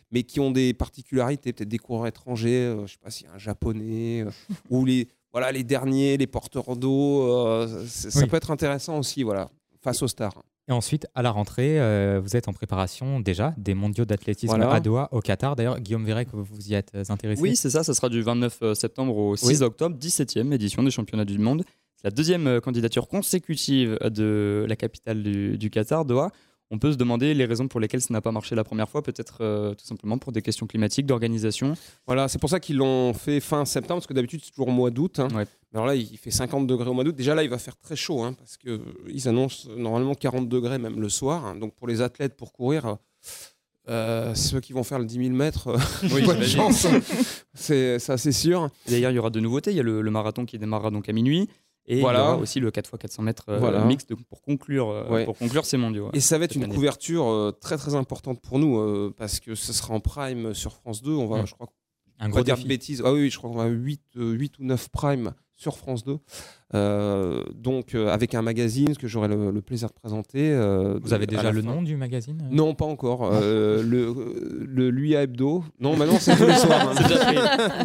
mais qui ont des particularités, peut-être des coureurs étrangers, euh, je ne sais pas s'il y a un japonais, euh, ou les, voilà, les derniers, les porteurs d'eau. Euh, ça Oui. peut être intéressant aussi, voilà, face aux stars. Et ensuite, à la rentrée, euh, vous êtes en préparation déjà des mondiaux d'athlétisme Voilà. à Doha, au Qatar. D'ailleurs, Guillaume Verret, que vous y êtes intéressé. Oui, c'est ça, ça sera du vingt-neuf septembre au six octobre, dix-septième édition des championnats du monde. C'est la deuxième euh, candidature consécutive de la capitale du, du Qatar, Doha. On peut se demander les raisons pour lesquelles ça n'a pas marché la première fois, peut-être euh, tout simplement pour des questions climatiques, d'organisation. Voilà, c'est pour ça qu'ils l'ont fait fin septembre, parce que d'habitude c'est toujours au mois d'août. Hein. Ouais. Alors là, il fait cinquante degrés au mois d'août. Déjà là, il va faire très chaud, hein, parce qu'ils annoncent normalement quarante degrés même le soir. Hein. Donc pour les athlètes, pour courir, euh, ceux qui vont faire le dix mille mètres, Oui, pas de j'imagine. chance. c'est, ça, c'est sûr. D'ailleurs, il y aura deux nouveautés. Il y a le, le marathon qui démarrera donc à minuit. Et Voilà. il y aura aussi le quatre fois quatre cents mètres euh, Voilà. mixte pour conclure, euh, Ouais. pour conclure ces mondiaux. ouais. Et ça va être cette une année. couverture euh, très très importante pour nous, euh, parce que ce sera en prime sur France deux. On va, Mm. je crois, Un on gros va dire de défi. bêtises. Ah oui, oui, je crois qu'on va huit, euh, huit ou neuf prime sur France deux. Euh, donc euh, avec un magazine que j'aurai le, le plaisir de présenter. euh, Vous avez à déjà la le fin. nom du magazine euh Non, pas encore. Euh, le, le Lui à Hebdo. Non, maintenant c'est tous les soirs. hein.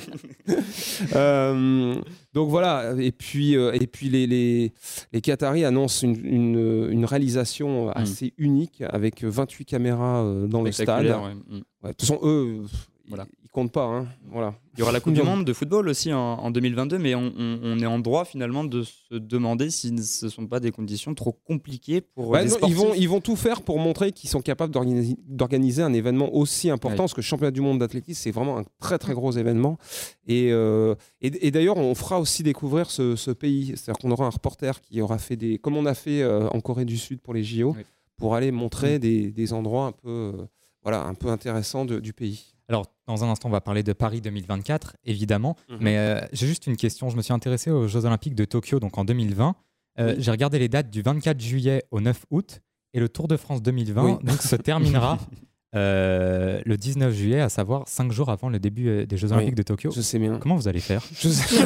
Euh, donc voilà. Et puis, euh, et puis les, les, les Qataris annoncent une, une, une réalisation assez unique avec vingt-huit caméras euh, dans le stade. Spectaculaire, ouais. Mm. Ouais, de toute façon, eux, pff, Voilà. ils, ils comptent pas. Hein. Voilà. Il y aura la Coupe du Non. Monde de football aussi en, en deux mille vingt-deux, mais on, on- on est en droit finalement de se demander si ce ne sont pas des conditions trop compliquées pour Ouais, les non, sportifs. ils, vont, ils vont tout faire pour montrer qu'ils sont capables d'organiser, d'organiser un événement aussi important, Ouais. parce que le championnat du monde d'athlétisme, c'est vraiment un très très gros événement. Et, euh, et, et d'ailleurs, on fera aussi découvrir ce, ce pays. C'est-à-dire qu'on aura un reporter qui aura fait des... Comme on a fait euh, en Corée du Sud pour les J O, Ouais. pour aller montrer Mm. des, des endroits un peu, euh, voilà, un peu intéressants de- du pays. Alors, dans un instant, on va parler de Paris deux mille vingt-quatre, évidemment. Mhm. Mais euh, j'ai juste une question. Je me suis intéressé aux Jeux Olympiques de Tokyo, donc en deux mille vingt. Euh, Oui. J'ai regardé les dates du vingt-quatre juillet au neuf août. Et le Tour de France deux mille vingt Oui. donc, se terminera euh, le dix-neuf juillet, à savoir cinq jours avant le début euh, des Jeux Olympiques Oui. de Tokyo. Je sais bien. Comment vous allez faire? Je sais.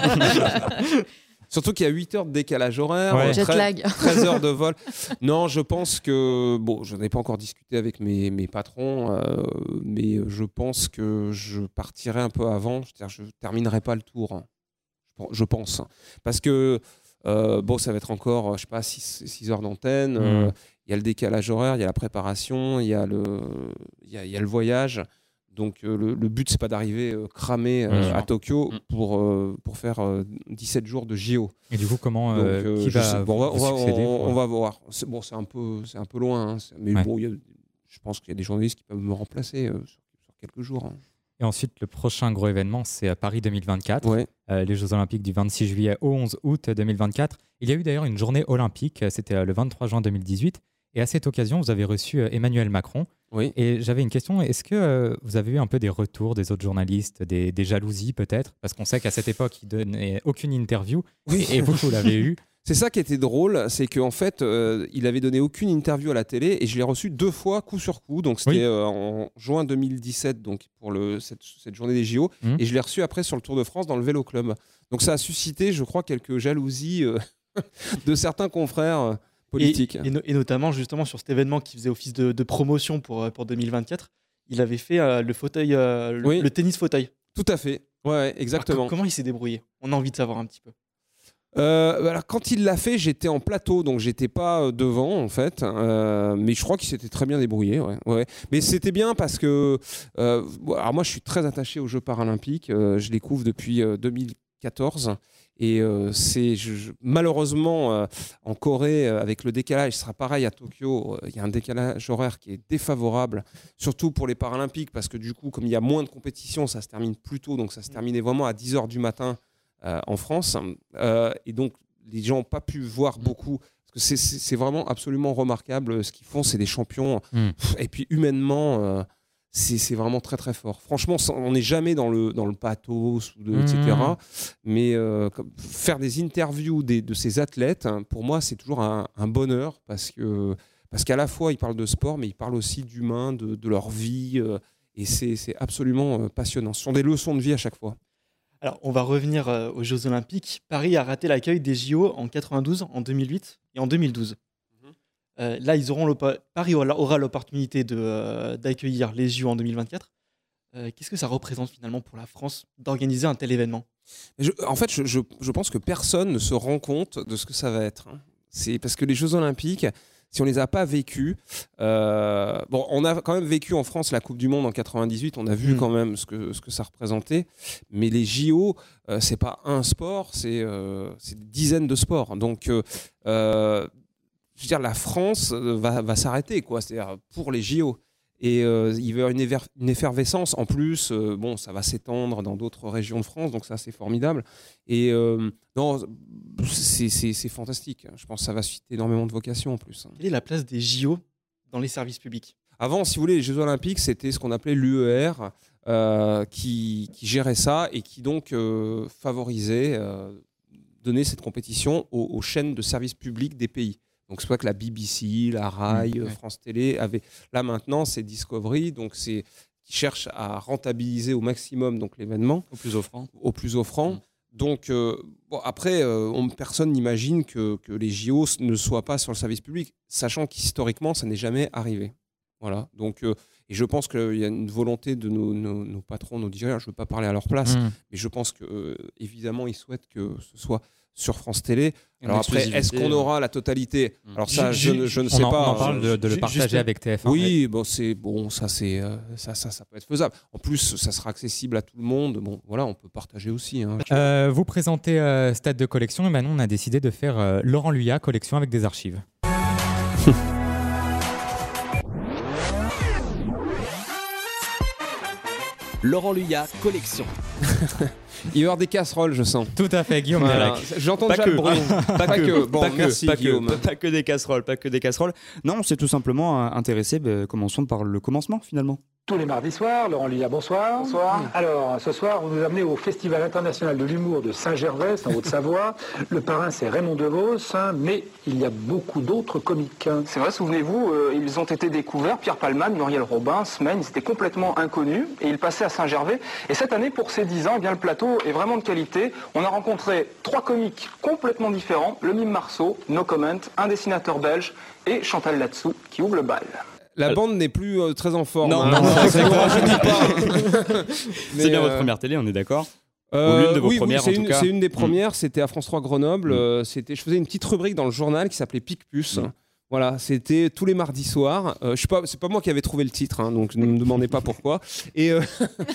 Surtout qu'il y a huit heures de décalage horaire, Ouais. euh, Jet treize- lag. treize heures de vol. Non, je pense que... Bon, je n'ai pas encore discuté avec mes, mes patrons, euh, mais je pense que je partirai un peu avant. C'est-à-dire, je ne terminerai pas le tour. hein. Je pen- Je pense. Parce que, euh, bon, ça va être encore, je sais pas, six heures d'antenne. euh, Mm. Il y a le décalage horaire, il y a la préparation, il y a le, il y a, il y a le voyage. Donc euh, le, le but, c'est pas d'arriver euh, cramé euh, Bien sûr. à Tokyo Mm. pour, euh, pour faire euh, dix-sept jours de J O. Et du coup, comment Donc, euh, euh, qui je va sais- bon, on, va, vous on va- succéder on- pour- on va voir. C'est, bon, c'est un peu, c'est un peu loin, hein, c'est- mais Ouais. bon, il y a- je pense qu'il y a des journalistes qui peuvent me remplacer euh, sur, sur quelques jours. hein. Et ensuite, le prochain gros événement, c'est à Paris deux mille vingt-quatre. Ouais. Euh, les Jeux Olympiques du vingt-six juillet au onze août deux mille vingt-quatre. Il y a eu d'ailleurs une journée olympique, euh, c'était euh, le vingt-trois juin deux mille dix-huit. Et à cette occasion, vous avez reçu euh, Emmanuel Macron. Oui. Et j'avais une question, est-ce que euh, vous avez eu un peu des retours des autres journalistes, des, des jalousies peut-être? Parce qu'on sait qu'à cette époque, il ne donnait aucune interview. Oui. Et vous, vous l'avez eu. C'est ça qui était drôle, c'est qu'en fait, euh, il avait donné aucune interview à la télé et je l'ai reçu deux fois coup sur coup. Donc c'était Oui. euh, en juin deux mille dix-sept, donc pour le, cette, cette journée des J O, Mhm. et je l'ai reçu après sur le Tour de France dans le Vélo Club. Donc ça a suscité, je crois, quelques jalousies euh, de certains confrères euh, politiques. Et, et no- et notamment justement sur cet événement qui faisait office de, de promotion pour, euh, pour deux mille vingt-quatre, il avait fait euh, le fauteuil, euh, le, Oui. le tennis fauteuil. Tout à fait. Ouais, exactement. Alors, co- comment il s'est débrouillé? On a envie de savoir un petit peu. Euh, alors quand il l'a fait, j'étais en plateau, donc j'étais pas euh, devant en fait, Euh, mais je crois qu'il s'était très bien débrouillé. Ouais, ouais. Mais c'était bien parce que, euh, bon, alors moi je suis très attaché aux Jeux paralympiques, euh, je les couvre depuis euh, deux mille quatorze. Et euh, c'est je- je- malheureusement euh, en Corée, euh, avec le décalage, ce sera pareil à Tokyo. euh, Il y a un décalage horaire qui est défavorable, surtout pour les Paralympiques, parce que du coup, comme il y a moins de compétition, ça se termine plus tôt, donc ça se terminait vraiment à dix heures du matin euh, en France. Euh, et donc, les gens n'ont pas pu voir beaucoup. Parce que c'est- c'est c'est vraiment absolument remarquable ce qu'ils font. C'est des champions. Mm. Pff, Et puis, humainement, euh, c'est c'est vraiment très, très fort. Franchement, sans- on n'est jamais dans le, dans le pathos, ou de- Mm. et cetera. Mais euh, comme- faire des interviews des- de ces athlètes, hein, pour moi, c'est toujours un, un bonheur parce que parce qu'à la fois, ils parlent de sport, mais ils parlent aussi d'humain, de, de leur vie. euh, et c'est c'est absolument euh, passionnant. Ce sont des leçons de vie à chaque fois. Alors, on va revenir euh, aux Jeux Olympiques. Paris a raté l'accueil des J O en quatre-vingt-douze, en deux mille huit et en deux mille douze. Mhm. Euh, là, ils auront l'oppo- Paris aura aura l'opportunité de, euh, d'accueillir les J O en deux mille vingt-quatre. Euh, qu'est-ce que ça représente finalement pour la France d'organiser un tel événement ? je, En fait, je, je, je pense que personne ne se rend compte de ce que ça va être. Hein. C'est parce que les Jeux Olympiques, si on les a pas vécus, euh, bon, on a quand même vécu en France la Coupe du Monde en quatre-vingt-dix-huit, on a vu mmh. quand même ce que, ce que ça représentait, mais les J O, euh, c'est pas un sport, c'est, euh, c'est des dizaines de sports. Donc, euh, euh, je veux dire, la France va, va s'arrêter, quoi, c'est-à-dire pour les J O. Et euh, il va y avoir une, éver- une effervescence. En plus, euh, bon, ça va s'étendre dans d'autres régions de France, donc ça, c'est formidable. Et euh, non, c'est, c'est, c'est fantastique. Je pense que ça va susciter énormément de vocations en plus. Quelle est la place des J O dans les services publics ? Avant, si vous voulez, les Jeux Olympiques, c'était ce qu'on appelait l'U E R euh, qui, qui gérait ça et qui donc euh, favorisait, euh, donnait cette compétition aux, aux chaînes de services publics des pays. Donc c'est pas que la B B C, la Rai, mmh, ouais. France Télé avaient. Là maintenant, c'est Discovery, donc c'est qui cherche à rentabiliser au maximum donc l'événement, au plus offrant. Au plus offrant. Mmh. Donc euh, bon, après, euh, on, personne n'imagine que, que les J O ne soient pas sur le service public, sachant qu'historiquement, ça n'est jamais arrivé. Voilà. Donc euh, et je pense qu'il y a une volonté de nos, nos, nos patrons, nos dirigeants. Je ne veux pas parler à leur place, mmh. mais je pense que euh, évidemment, ils souhaitent que ce soit sur France Télé. Alors après, est-ce qu'on aura la totalité ? Alors ça, je, je, je ne sais on en, pas. On en parle de, de le partager juste, avec T F un. Oui, bon, c'est bon, ça, c'est euh, ça, ça, ça peut être faisable. En plus, ça sera accessible à tout le monde. Bon, voilà, on peut partager aussi. Hein. Euh, vous présentez euh, Stade de collection, et maintenant on a décidé de faire euh, Laurent Luyat collection avec des archives. Laurent Luyat collection. Il va y avoir des casseroles, je sens. Tout à fait, Guillaume Delac. J'entends pas déjà que, le bruit. Pas, pas, que, que. Bon, pas merci, que, pas Guillaume. Que, pas que des casseroles, pas que des casseroles. Non, on s'est tout simplement intéressé. Bah, commençons par le commencement, finalement. Tous les mardis soirs, Laurent Luyat, bonsoir. Bonsoir. Alors, ce soir, vous nous amenez au Festival international de l'humour de Saint-Gervais, en Haute-Savoie. Le parrain, c'est Raymond DeVos, hein, mais il y a beaucoup d'autres comiques. C'est vrai, souvenez-vous, euh, ils ont été découverts, Pierre Palmade, Muriel Robin, Semaine, ils étaient complètement inconnus, et ils passaient à Saint-Gervais. Et cette année, pour ses dix ans, eh bien, le plateau est vraiment de qualité. On a rencontré trois comiques complètement différents, le Mime Marceau, No Comment, un dessinateur belge, et Chantal Latsou, qui ouvre le bal. La bande n'est plus euh, très en forme. Non, hein. non, non, c'est ne rajeunit pas. C'est bien euh... votre première télé, on est d'accord ? Euh, Ou l'une de vos oui, premières, oui, c'est, en une, tout cas. c'est une des premières. Mmh. C'était à France trois Grenoble. Mmh. Euh, c'était, je faisais une petite rubrique dans le journal qui s'appelait Pic-Puce. Mmh. Voilà, c'était tous les mardis soirs. Euh, je suis pas, c'est pas moi qui avais trouvé le titre, hein, donc ne me demandez pas pourquoi. Et, euh,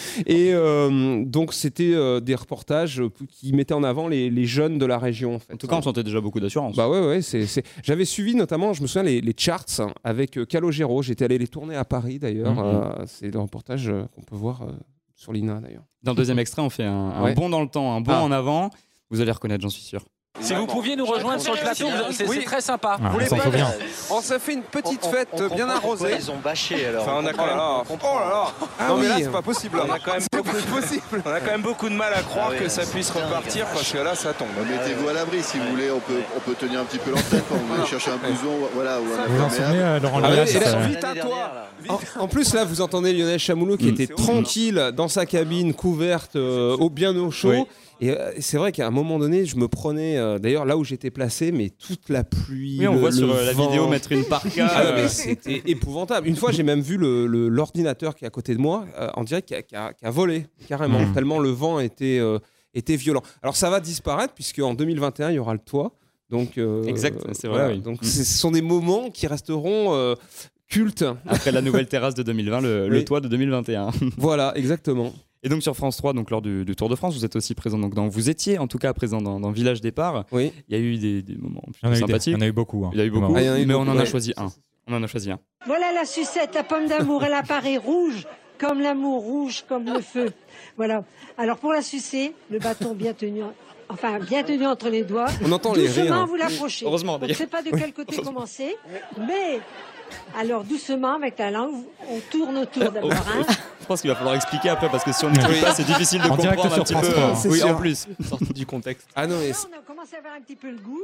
et euh, donc c'était euh, des reportages qui mettaient en avant les, les jeunes de la région. En, fait. En tout cas, on sentait déjà beaucoup d'assurance. Bah ouais, ouais. C'est, c'est... J'avais suivi notamment, je me souviens, les, les charts avec euh, Calogero. J'étais allé les tourner à Paris d'ailleurs. Mmh. Euh, c'est le reportage euh, qu'on peut voir euh, sur l'I N A d'ailleurs. Dans le deuxième extrait, on fait un, un ouais. bond dans le temps, un bond ah. en avant. Vous allez reconnaître, j'en suis sûr. Si vous pouviez nous rejoindre sur le plateau, c'est, oui. c'est très sympa. Ah, on, pas, bien. on s'est fait une petite on, fête on, on bien arrosée. Ils ont bâché alors. Enfin, on a quand même... oh là là. Ah non oui. mais là c'est pas possible. On a quand même beaucoup de possible. On a quand même beaucoup de mal à croire ah oui, que ça puisse repartir parce que là ça tombe. Mettez-vous à l'abri si vous voulez. On peut on peut tenir un petit peu l'antenne quand vous voulez chercher un blouson. Voilà. Vous vous en souvenez, Laurent Luyat ? Vite à toi. En plus là vous entendez Lionel Chamoulot qui était tranquille dans sa cabine couverte au bien au chaud. Et euh, c'est vrai qu'à un moment donné, je me prenais, euh, d'ailleurs là où j'étais placé, mais toute la pluie. Oui, on le, voit le sur vent. la vidéo mettre une parka. Ah, mais c'était épouvantable. Une fois, j'ai même vu le, le, l'ordinateur qui est à côté de moi, euh, en direct, qui a, qui, a, qui a volé carrément, mmh. tellement le vent était, euh, était violent. Alors ça va disparaître, puisqu'en deux mille vingt et un, il y aura le toit. Donc, euh, exact, c'est vrai. Voilà. Oui. Donc mmh. ce sont des moments qui resteront. Euh, culte. Après la nouvelle terrasse de deux mille vingt, le, oui. le toit de deux mille vingt et un. Voilà, exactement. Et donc sur France trois, donc lors du, du Tour de France, vous êtes aussi présent. Donc dans, vous étiez en tout cas présent dans, dans Village Départ. Oui. Il y a eu des, des moments plutôt sympathiques. Il y en a eu beaucoup. Hein. Il y a eu beaucoup, ah, eu mais beaucoup, on en ouais. a choisi un. On en a choisi un. Voilà la sucette, la pomme d'amour. Elle apparaît rouge comme l'amour, rouge comme le feu. Voilà. Alors pour la sucer, le bâton bien tenu. Enfin, bien tenu entre les doigts. On entend doucement, les rires. Doucement, vous l'approchez. Heureusement, d'ailleurs. On ne sait pas de quel côté oui. commencer, mais alors doucement, avec la langue, on tourne autour d'abord. Hein. Je pense qu'il va falloir expliquer après, parce que si on n'explique pas, c'est difficile de en comprendre un petit peu. Pas, oui, sûr. en plus. Sorti du contexte. Ah non, mais... on a commencé à avoir un petit peu le goût.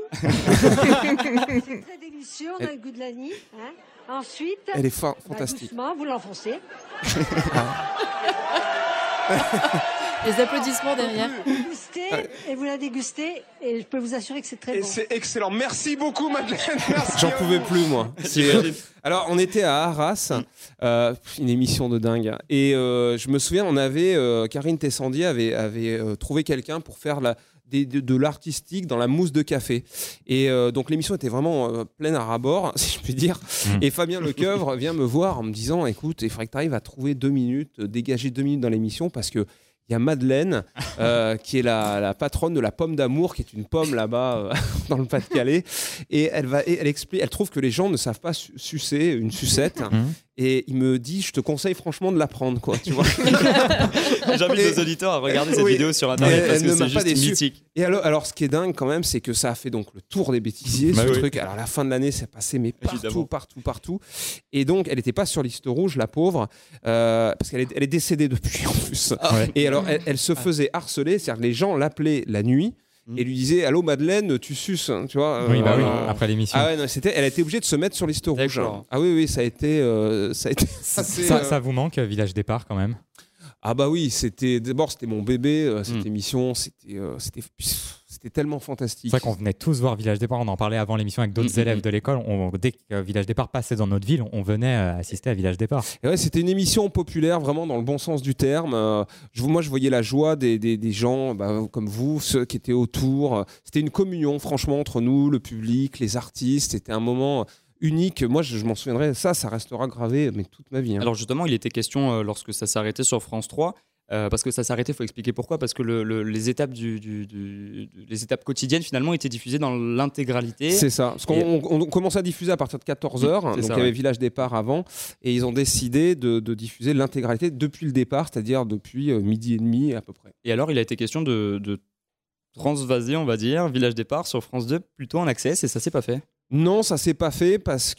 C'est très délicieux, on a le goût de l'anis. Hein. Ensuite, elle est fa- bah, fantastique. Doucement, vous l'enfoncez. Les applaudissements derrière. Vous dégustez et vous la dégustez et je peux vous assurer que c'est très Et bon. c'est excellent. Merci beaucoup, Madeleine. Merci. J'en pouvais plus, moi. C'est- Alors, on était à Arras, euh, une émission de dingue. Et euh, je me souviens, on avait euh, Karine Tessandier avait, avait euh, trouvé quelqu'un pour faire la, des, de, de l'artistique dans la mousse de café. Et euh, donc l'émission était vraiment euh, pleine à ras-bord, si je puis dire. Mmh. Et Fabien Lecoeuvre vient me voir en me disant, écoute, il faudrait que tu arrives à trouver deux minutes, euh, dégager deux minutes dans l'émission parce que il y a Madeleine, euh, qui est la, la patronne de la pomme d'amour, qui est une pomme là-bas euh, dans le Pas-de-Calais. Et elle, va, et elle, explique, elle trouve que les gens ne savent pas su- sucer une sucette. Mmh. Et il me dit, je te conseille franchement de la prendre, quoi. Tu vois. J'invite Et- nos auditeurs à regarder cette Oui. vidéo sur Et internet parce elle que ne c'est m'a pas juste déçu. mythique. Et alors, alors, ce qui est dingue quand même, c'est que ça a fait donc le tour des bêtisiers, Bah ce oui. truc. Alors, à la fin de l'année, c'est passé, mais partout, Évidemment. partout, partout. Et donc, elle n'était pas sur liste rouge, la pauvre, euh, parce qu'elle est, elle est décédée depuis, en plus. Ouais. Et alors, elle, elle se faisait harceler, c'est-à-dire que les gens l'appelaient la nuit et lui disaient, allô Madeleine, tu suces, hein, tu vois. Oui, bah oui, euh, après l'émission. Ah ouais, non, c'était, elle a été obligée de se mettre sur liste rouge. D'accord. Ah oui, oui, ça a été, euh, ça a été assez, Ça, euh, ça vous manque, euh, Village Départ, quand même? Ah bah oui, c'était d'abord c'était mon bébé, euh, cette Mm. émission, c'était euh, c'était c'était tellement fantastique. C'est vrai qu'on venait tous voir Village Départ, on en parlait avant l'émission avec d'autres Mm, mm, élèves mm. de l'école. On- Dès que euh, Village Départ passait dans notre ville, on venait euh, assister à Village Départ. Et ouais, c'était une émission populaire, vraiment dans le bon sens du terme. Euh, je, moi, je voyais la joie des, des, des gens bah, comme vous, ceux qui étaient autour. C'était une communion, franchement, entre nous, le public, les artistes. C'était un moment unique. Moi, je, je m'en souviendrai. Ça, ça restera gravé, mais toute ma vie. hein. Alors justement, il était question euh, lorsque ça s'est arrêté sur France trois. Euh, parce que ça s'est arrêté, il faut expliquer pourquoi. Parce que le- le- les, étapes du, du- du- du- les étapes quotidiennes, finalement, étaient diffusées dans l'intégralité. C'est ça. Parce qu'on Et- on, on commençait à diffuser à partir de quatorze heures. C'est Donc ça, il y avait ouais. Village Départ avant. Et ils ont décidé de, de diffuser l'intégralité depuis le départ, c'est-à-dire depuis euh, midi et demi à peu près. Et alors, il a été question de, de transvaser, on va dire, Village Départ sur France deux, plutôt en accès, et ça s'est pas fait. Non, ça s'est pas fait parce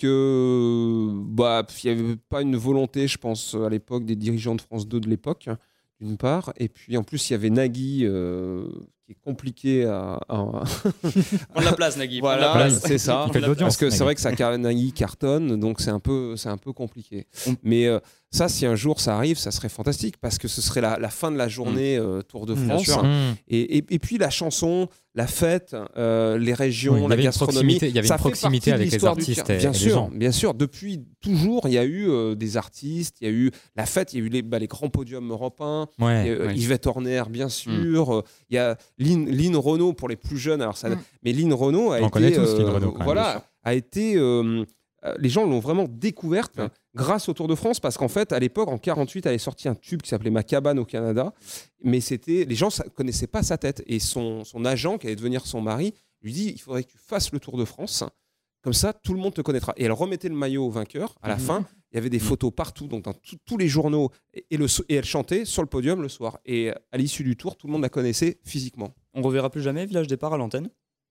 que bah il y avait pas une volonté, je pense, à l'époque des dirigeants de France deux de l'époque, d'une part, et puis en plus il y avait Nagui euh, qui est compliqué à, à- Prends de la place, Nagui. prends de voilà, la place. c'est ça. Il fait de l'audience, Parce que c'est Nagui. vrai que ça car- Nagui cartonne, donc c'est un peu c'est un peu compliqué. On- Mais euh, ça, si un jour ça arrive, ça serait fantastique parce que ce serait la, la fin de la journée euh, Tour de Bien France. sûr. Mmh. Et, et, et puis la chanson, la fête, euh, les Oui, régions, il y la avait une gastronomie. proximité- il y avait ça une fait proximité partie de avec les l'histoire du artistes Tir. et- Bien et les sûr, gens. bien sûr. Depuis toujours, il y a eu euh, des artistes, il y a eu la fête, il y a eu les, bah, les grands podiums européens. Ouais. Il y a, euh, ouais. Yvette Horner, bien sûr. euh, Il y a Lynn, Lynn Renaud pour les plus jeunes. Alors ça, Mm. mais Lynn Renaud a On été, connaît tous Lynn Renaud, quand même, bien voilà, sûr. a été. euh, euh, les gens l'ont vraiment découverte Ouais. grâce au Tour de France parce qu'en fait, à l'époque, en quarante-huit, elle est sorti un tube qui s'appelait Ma cabane au Canada, mais c'était les gens ne connaissaient pas sa tête et son, son agent, qui allait devenir son mari, lui dit il faudrait que tu fasses le Tour de France. Comme ça, tout le monde te connaîtra. Et elle remettait le maillot au vainqueur. À la Mhm. fin, il y avait des photos partout, donc dans tout- tous les journaux. Et, et le, so- et elle chantait sur le podium le soir. Et à l'issue du tour, tout le monde la connaissait physiquement. On reverra plus jamais Village Départ à l'antenne.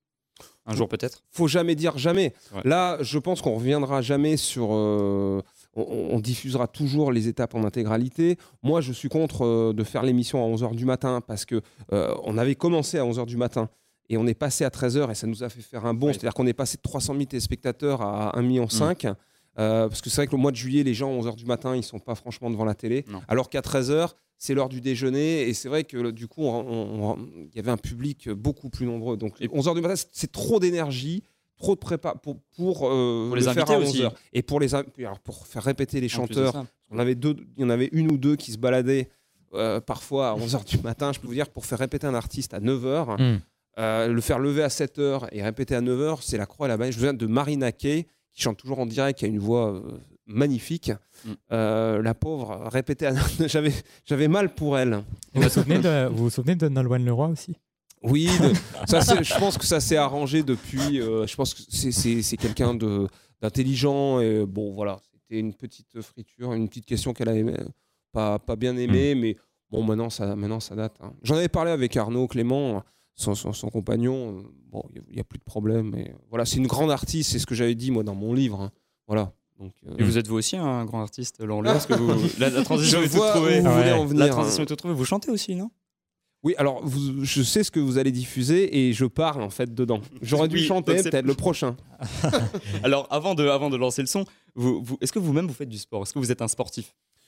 Un jour peut-être. Faut jamais dire jamais. Ouais. Là, je pense qu'on reviendra jamais sur. euh, on, on diffusera toujours les étapes en intégralité. Moi, je suis contre euh, de faire l'émission à onze heures du matin parce que euh, on avait commencé à onze heures du matin. Et on est passé à treize heures et ça nous a fait faire un bond. Oui. C'est-à-dire qu'on est passé de trois cent mille téléspectateurs à un virgule cinq million. Mm. Euh, parce que c'est vrai que le mois de juillet, les gens, à onze heures du matin, ils sont pas franchement devant la télé. Non. Alors qu'à treize heures, c'est l'heure du déjeuner. Et c'est vrai que du coup, on- on- on- il y avait un public beaucoup plus nombreux. Donc Et- onze heures du matin, c'est- c'est trop d'énergie, trop de prépa pour, pour, euh, Pour les le faire invités à aussi. onze heures. Et pour, les, in- alors, pour faire répéter les En plus de chanteurs, ça. on avait deux, il y en avait une ou deux qui se baladaient euh, parfois à onze heures du matin. Je peux vous dire, pour faire répéter un artiste à neuf heures, Mmh. euh, le faire lever à sept heures et répéter à neuf heures, c'est la croix à la bannière. Je me souviens de Marina Kaye, qui chante toujours en direct, qui a une voix euh, magnifique. Mm. Euh, la pauvre, répétait à... j'avais, j'avais mal pour elle. Vous vous souvenez de, vous vous souvenez de Nolwenn Leroy aussi? Oui, de- ça, c'est- je pense que ça s'est arrangé depuis. euh, je pense que c'est, c'est, c'est quelqu'un de, d'intelligent. Et bon, voilà, c'était une petite friture, une petite question qu'elle a aimé, pas, pas bien aimée, mais bon, maintenant ça, maintenant, ça date. hein. J'en avais parlé avec Arnaud Clément, son, son, son compagnon. Bon, il n'y a, a plus de problème. Mais voilà, c'est une grande artiste, c'est ce que j'avais dit moi dans mon livre. hein. Voilà. Donc, euh, Et vous êtes vous aussi un grand artiste, Laurent Léo, parce que vous, la, la transition Je est toute vois trouvée. où vous Ah voulez ouais. en venir. La transition est toute trouvée. Vous chantez aussi, non? Oui, alors vous- je sais ce que vous allez diffuser et je parle en fait dedans. J'aurais dû Oui, chanter donc c'est- peut-être le prochain. Alors, avant de, avant de lancer le son, vous, vous, est-ce que vous-même vous faites du sport? Est-ce que vous êtes un sportif?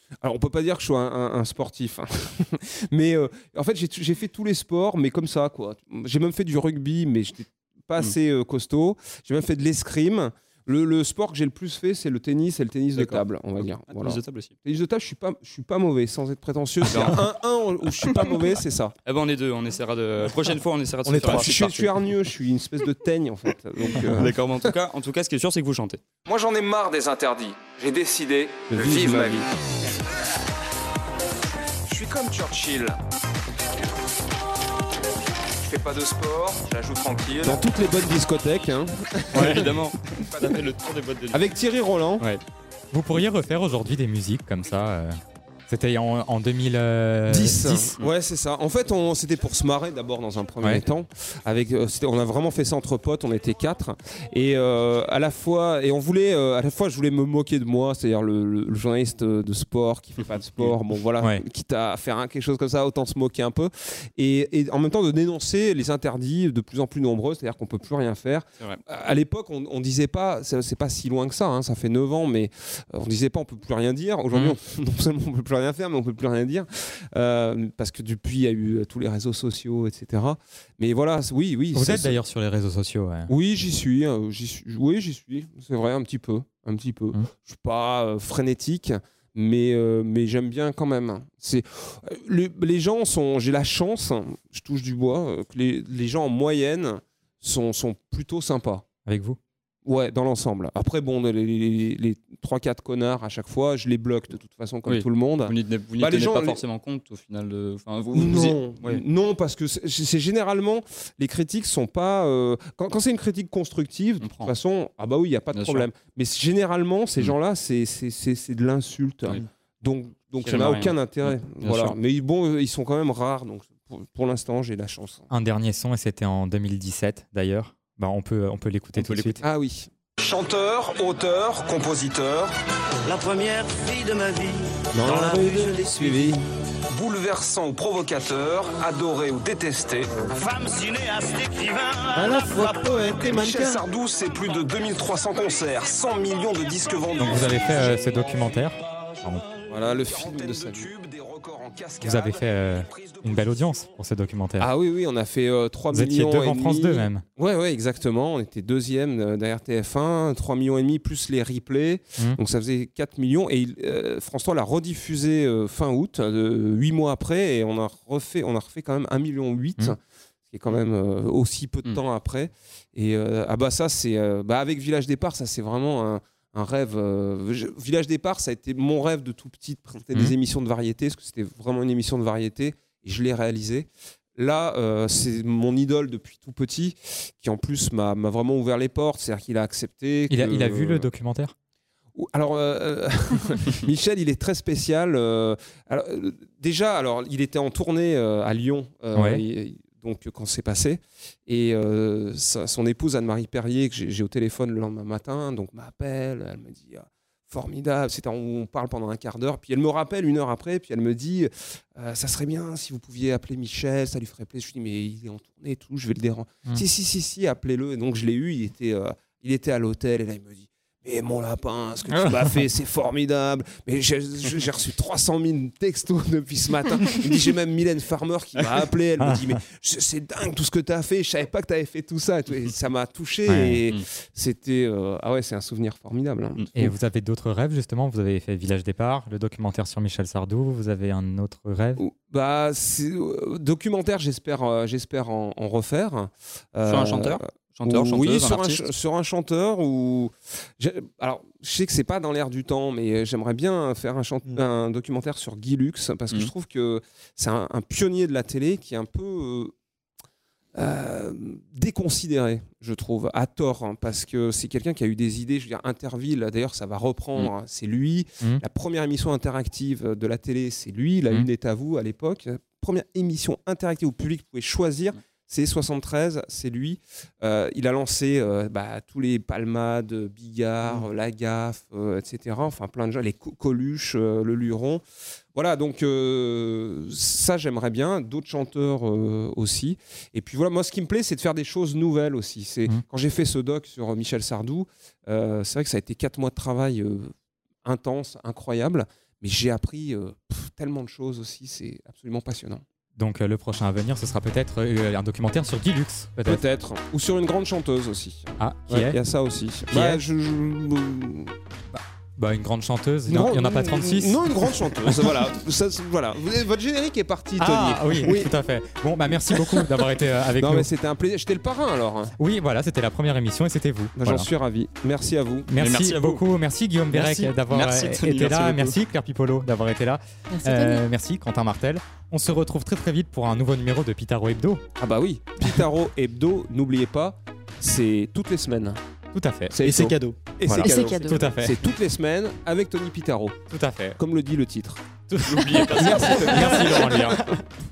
Alors, on peut pas dire que je sois un, un, un sportif, hein. mais euh, en fait, j'ai, j'ai fait tous les sports, mais comme ça, quoi. J'ai même fait du rugby, mais j'étais pas assez euh, costaud. J'ai même fait de l'escrime. Le, le sport que j'ai le plus fait, c'est le tennis et le tennis D'accord. de table, on va dire. Ah, voilà. Tennis de table aussi. Tennis de table, je suis pas, je suis pas mauvais, sans être prétentieux. C'est un un où je suis pas mauvais, c'est ça. Eh ben, on est deux, on essaiera de. La prochaine fois, on essaiera de on se est faire. Je, je suis hargneux, je suis une espèce de teigne en fait. Donc, euh... D'accord, mais en tout cas, en tout cas, ce qui est sûr, c'est que vous chantez. Moi, j'en ai marre des interdits. J'ai décidé de vivre ma vie. Je suis comme Churchill. Je fais pas de sport, je la joue tranquille. Dans toutes les bonnes discothèques, hein. Ouais, évidemment. Pas fait le tour des boîtes de nuit. Avec Thierry Roland. Ouais. Vous pourriez refaire aujourd'hui des musiques comme ça euh... C'était en, en deux mille dix. Ouais, c'est ça. En fait, on, c'était pour se marrer d'abord dans un premier ouais. temps. Avec, euh, on a vraiment fait ça entre potes. On était quatre et euh, à la fois, et on voulait, euh, à la fois, je voulais me moquer de moi, c'est-à-dire le, le, le journaliste de sport qui fait pas de sport. Bon, voilà, ouais. quitte à faire un, quelque chose comme ça, autant se moquer un peu. Et, et en même temps de dénoncer les interdits de plus en plus nombreux, c'est-à-dire qu'on peut plus rien faire. À l'époque, on, on disait pas, c'est, c'est pas si loin que ça. Hein, ça fait neuf ans, mais on disait pas, on peut plus rien dire. Aujourd'hui, mmh. on, non seulement on peut plus rien faire, mais on peut plus rien dire euh, parce que depuis il y a eu tous les réseaux sociaux, et cetera. Mais voilà, oui, oui. Vous êtes d'ailleurs sur les réseaux sociaux. Ouais. Oui, j'y suis, euh, j'y suis. Oui, j'y suis. C'est vrai, un petit peu, un petit peu. Mmh. Je suis pas euh, frénétique, mais euh, mais j'aime bien quand même. C'est euh, les, les gens sont. J'ai la chance, je touche du bois, euh, que les, les gens en moyenne sont sont plutôt sympas. Avec vous? Ouais, dans l'ensemble. Après, bon, les, les, les trois quatre connards à chaque fois, je les bloque de toute façon, comme oui. tout le monde. Vous n'y, vous n'y bah, tenez les gens, pas les... forcément compte au final de. Enfin, vous, non, vous y... ouais. non, parce que c'est, c'est généralement les critiques sont pas. Euh... Quand, quand c'est une critique constructive, de toute façon, ah bah oui, il y a pas de Bien problème. Sûr. Mais généralement, ces mmh. gens-là, c'est, c'est, c'est, c'est de l'insulte. Oui. Donc, donc ça n'a aucun rien. intérêt. Mmh. Voilà. Sûr. Mais bon, ils sont quand même rares. Donc, pour, pour l'instant, j'ai la chance. Un dernier son, et c'était en deux mille dix-sept d'ailleurs. Bah, on peut, on peut l'écouter on tout peut de l'écouter. suite. Ah oui. Chanteur, auteur, compositeur. La première fille de ma vie. Dans, Dans la rue, je l'ai suivi. Bouleversant ou provocateur, adoré ou détesté. Femme cinéaste, écrivain. À la fois poète et mannequin. Michel Sardou, c'est plus de deux mille trois cents concerts, cent millions de disques vendus. Donc vous avez fait euh, ce documentaire. Pardon. Voilà le film de sa vie. Vous avez fait euh, une belle audience pour ce documentaire. Ah oui, oui, on a fait euh, trois Vous millions. Vous étiez devant France deux même. Ouais, ouais, exactement. On était deuxième euh, derrière T F un, trois millions et demi plus les replays. Mmh. Donc ça faisait quatre millions. Et euh, France trois l'a rediffusé euh, fin août, euh, huit mois après, et on a refait, on a refait quand même un million huit. Mmh. Ce qui est quand même euh, aussi peu de mmh. temps après. Et euh, ah bah ça, c'est euh, bah avec Village Départ, ça c'est vraiment un. Un rêve. Euh, je, Village Départ, ça a été mon rêve de tout petit de présenter mmh. des émissions de variété, parce que c'était vraiment une émission de variété et je l'ai réalisé. Là, euh, c'est mon idole depuis tout petit qui en plus m'a, m'a vraiment ouvert les portes, c'est-à-dire qu'il a accepté. Il, que, a, il a vu le documentaire ? Alors, euh, Michel, il est très spécial. Euh, alors, euh, déjà, alors, il était en tournée euh, à Lyon. Euh, ouais. il, Donc, quand c'est passé. Et euh, sa, son épouse, Anne-Marie Perrier, que j'ai, j'ai au téléphone le lendemain matin, donc m'appelle, elle me dit ah, formidable, c'est on parle pendant un quart d'heure, puis elle me rappelle une heure après, puis elle me dit euh, ça serait bien si vous pouviez appeler Michel, ça lui ferait plaisir. Je lui dis mais il est en tournée et tout, je vais le déranger. Mmh. Si, si, si, si, appelez-le. Et donc, je l'ai eu, il était, euh, il était à l'hôtel, et là, il me dit mais mon lapin, ce que tu m'as fait, c'est formidable. Mais j'ai, j'ai reçu trois cent mille textos depuis ce matin. Il me dit, j'ai même Mylène Farmer qui m'a appelé. Elle me dit, mais c'est dingue tout ce que tu as fait. Je savais pas que tu avais fait tout ça. Et ça m'a touché. Ouais. Et mmh. c'était, euh, ah ouais, c'est un souvenir formidable. Hein. Et vous avez d'autres rêves, justement? Vous avez fait Village Départ, le documentaire sur Michel Sardou. Vous avez un autre rêve? Bah, c'est, euh, documentaire, j'espère, euh, j'espère en, en refaire. Euh, sur un chanteur? Chanteur, chanteuse, oui, un sur, un ch- sur un chanteur ou alors je sais que c'est pas dans l'air du temps, mais j'aimerais bien faire un, chante- mmh. un documentaire sur Guy Lux parce que mmh. je trouve que c'est un, un pionnier de la télé qui est un peu euh, euh, déconsidéré, je trouve, à tort, hein, parce que c'est quelqu'un qui a eu des idées. Je veux dire, Interville, d'ailleurs, ça va reprendre. Mmh. C'est lui. Mmh. La première émission interactive de la télé, c'est lui. La mmh. Une est à vous à l'époque. La première émission interactive où le public pouvait choisir. C'est soixante-treize, c'est lui. Euh, il a lancé euh, bah, tous les Palmades, Bigard, mmh. La Gaffe, euh, et cetera. Enfin, plein de gens, les Coluche, euh, le Luron. Voilà, donc euh, ça, j'aimerais bien. D'autres chanteurs euh, aussi. Et puis voilà, moi, ce qui me plaît, c'est de faire des choses nouvelles aussi. C'est, mmh. Quand j'ai fait ce doc sur Michel Sardou, euh, c'est vrai que ça a été quatre mois de travail euh, intense, incroyable. mais j'ai appris euh, pff, tellement de choses aussi, c'est absolument passionnant. Donc euh, le prochain à venir, ce sera peut-être euh, un documentaire sur Guy Lux, peut-être. Peut-être. Ou sur une grande chanteuse aussi. Ah, qui Ouais, est il y a ça aussi. Qui Bah, est je, je- bah, bah, une grande chanteuse, il Une n'y en a grande- pas trente-six. Non, une grande chanteuse, voilà. Ça, c'est- voilà. Vous- Votre générique est parti, Tony. Ah oui, tout à fait. Bon, bah merci beaucoup d'avoir été euh, avec non, nous. mais c'était un plaisir. J'étais le parrain alors. Oui, voilà, c'était la première émission et c'était vous. Bah, Voilà. J'en suis ravi. Merci à vous. Merci, merci à vous. beaucoup, merci Guillaume Bérec Merci. d'avoir Merci, euh, Tony, été merci là, beaucoup. merci Claire Pipolo d'avoir été là, Merci, Euh, Tony. merci Quentin Martel. On se retrouve très très vite pour un nouveau numéro de Pitaro Hebdo. Ah bah oui. Pitaro Hebdo, n'oubliez pas, c'est toutes les semaines. Tout à fait. Et c'est cadeau. Et Voilà. Et c'est c'est cadeau. cadeau. Tout à fait. C'est toutes les semaines avec Tony Pitaro, Tout à fait. comme le dit le titre. N'oubliez pas ça. Merci, Tony. Merci Laurent Lien.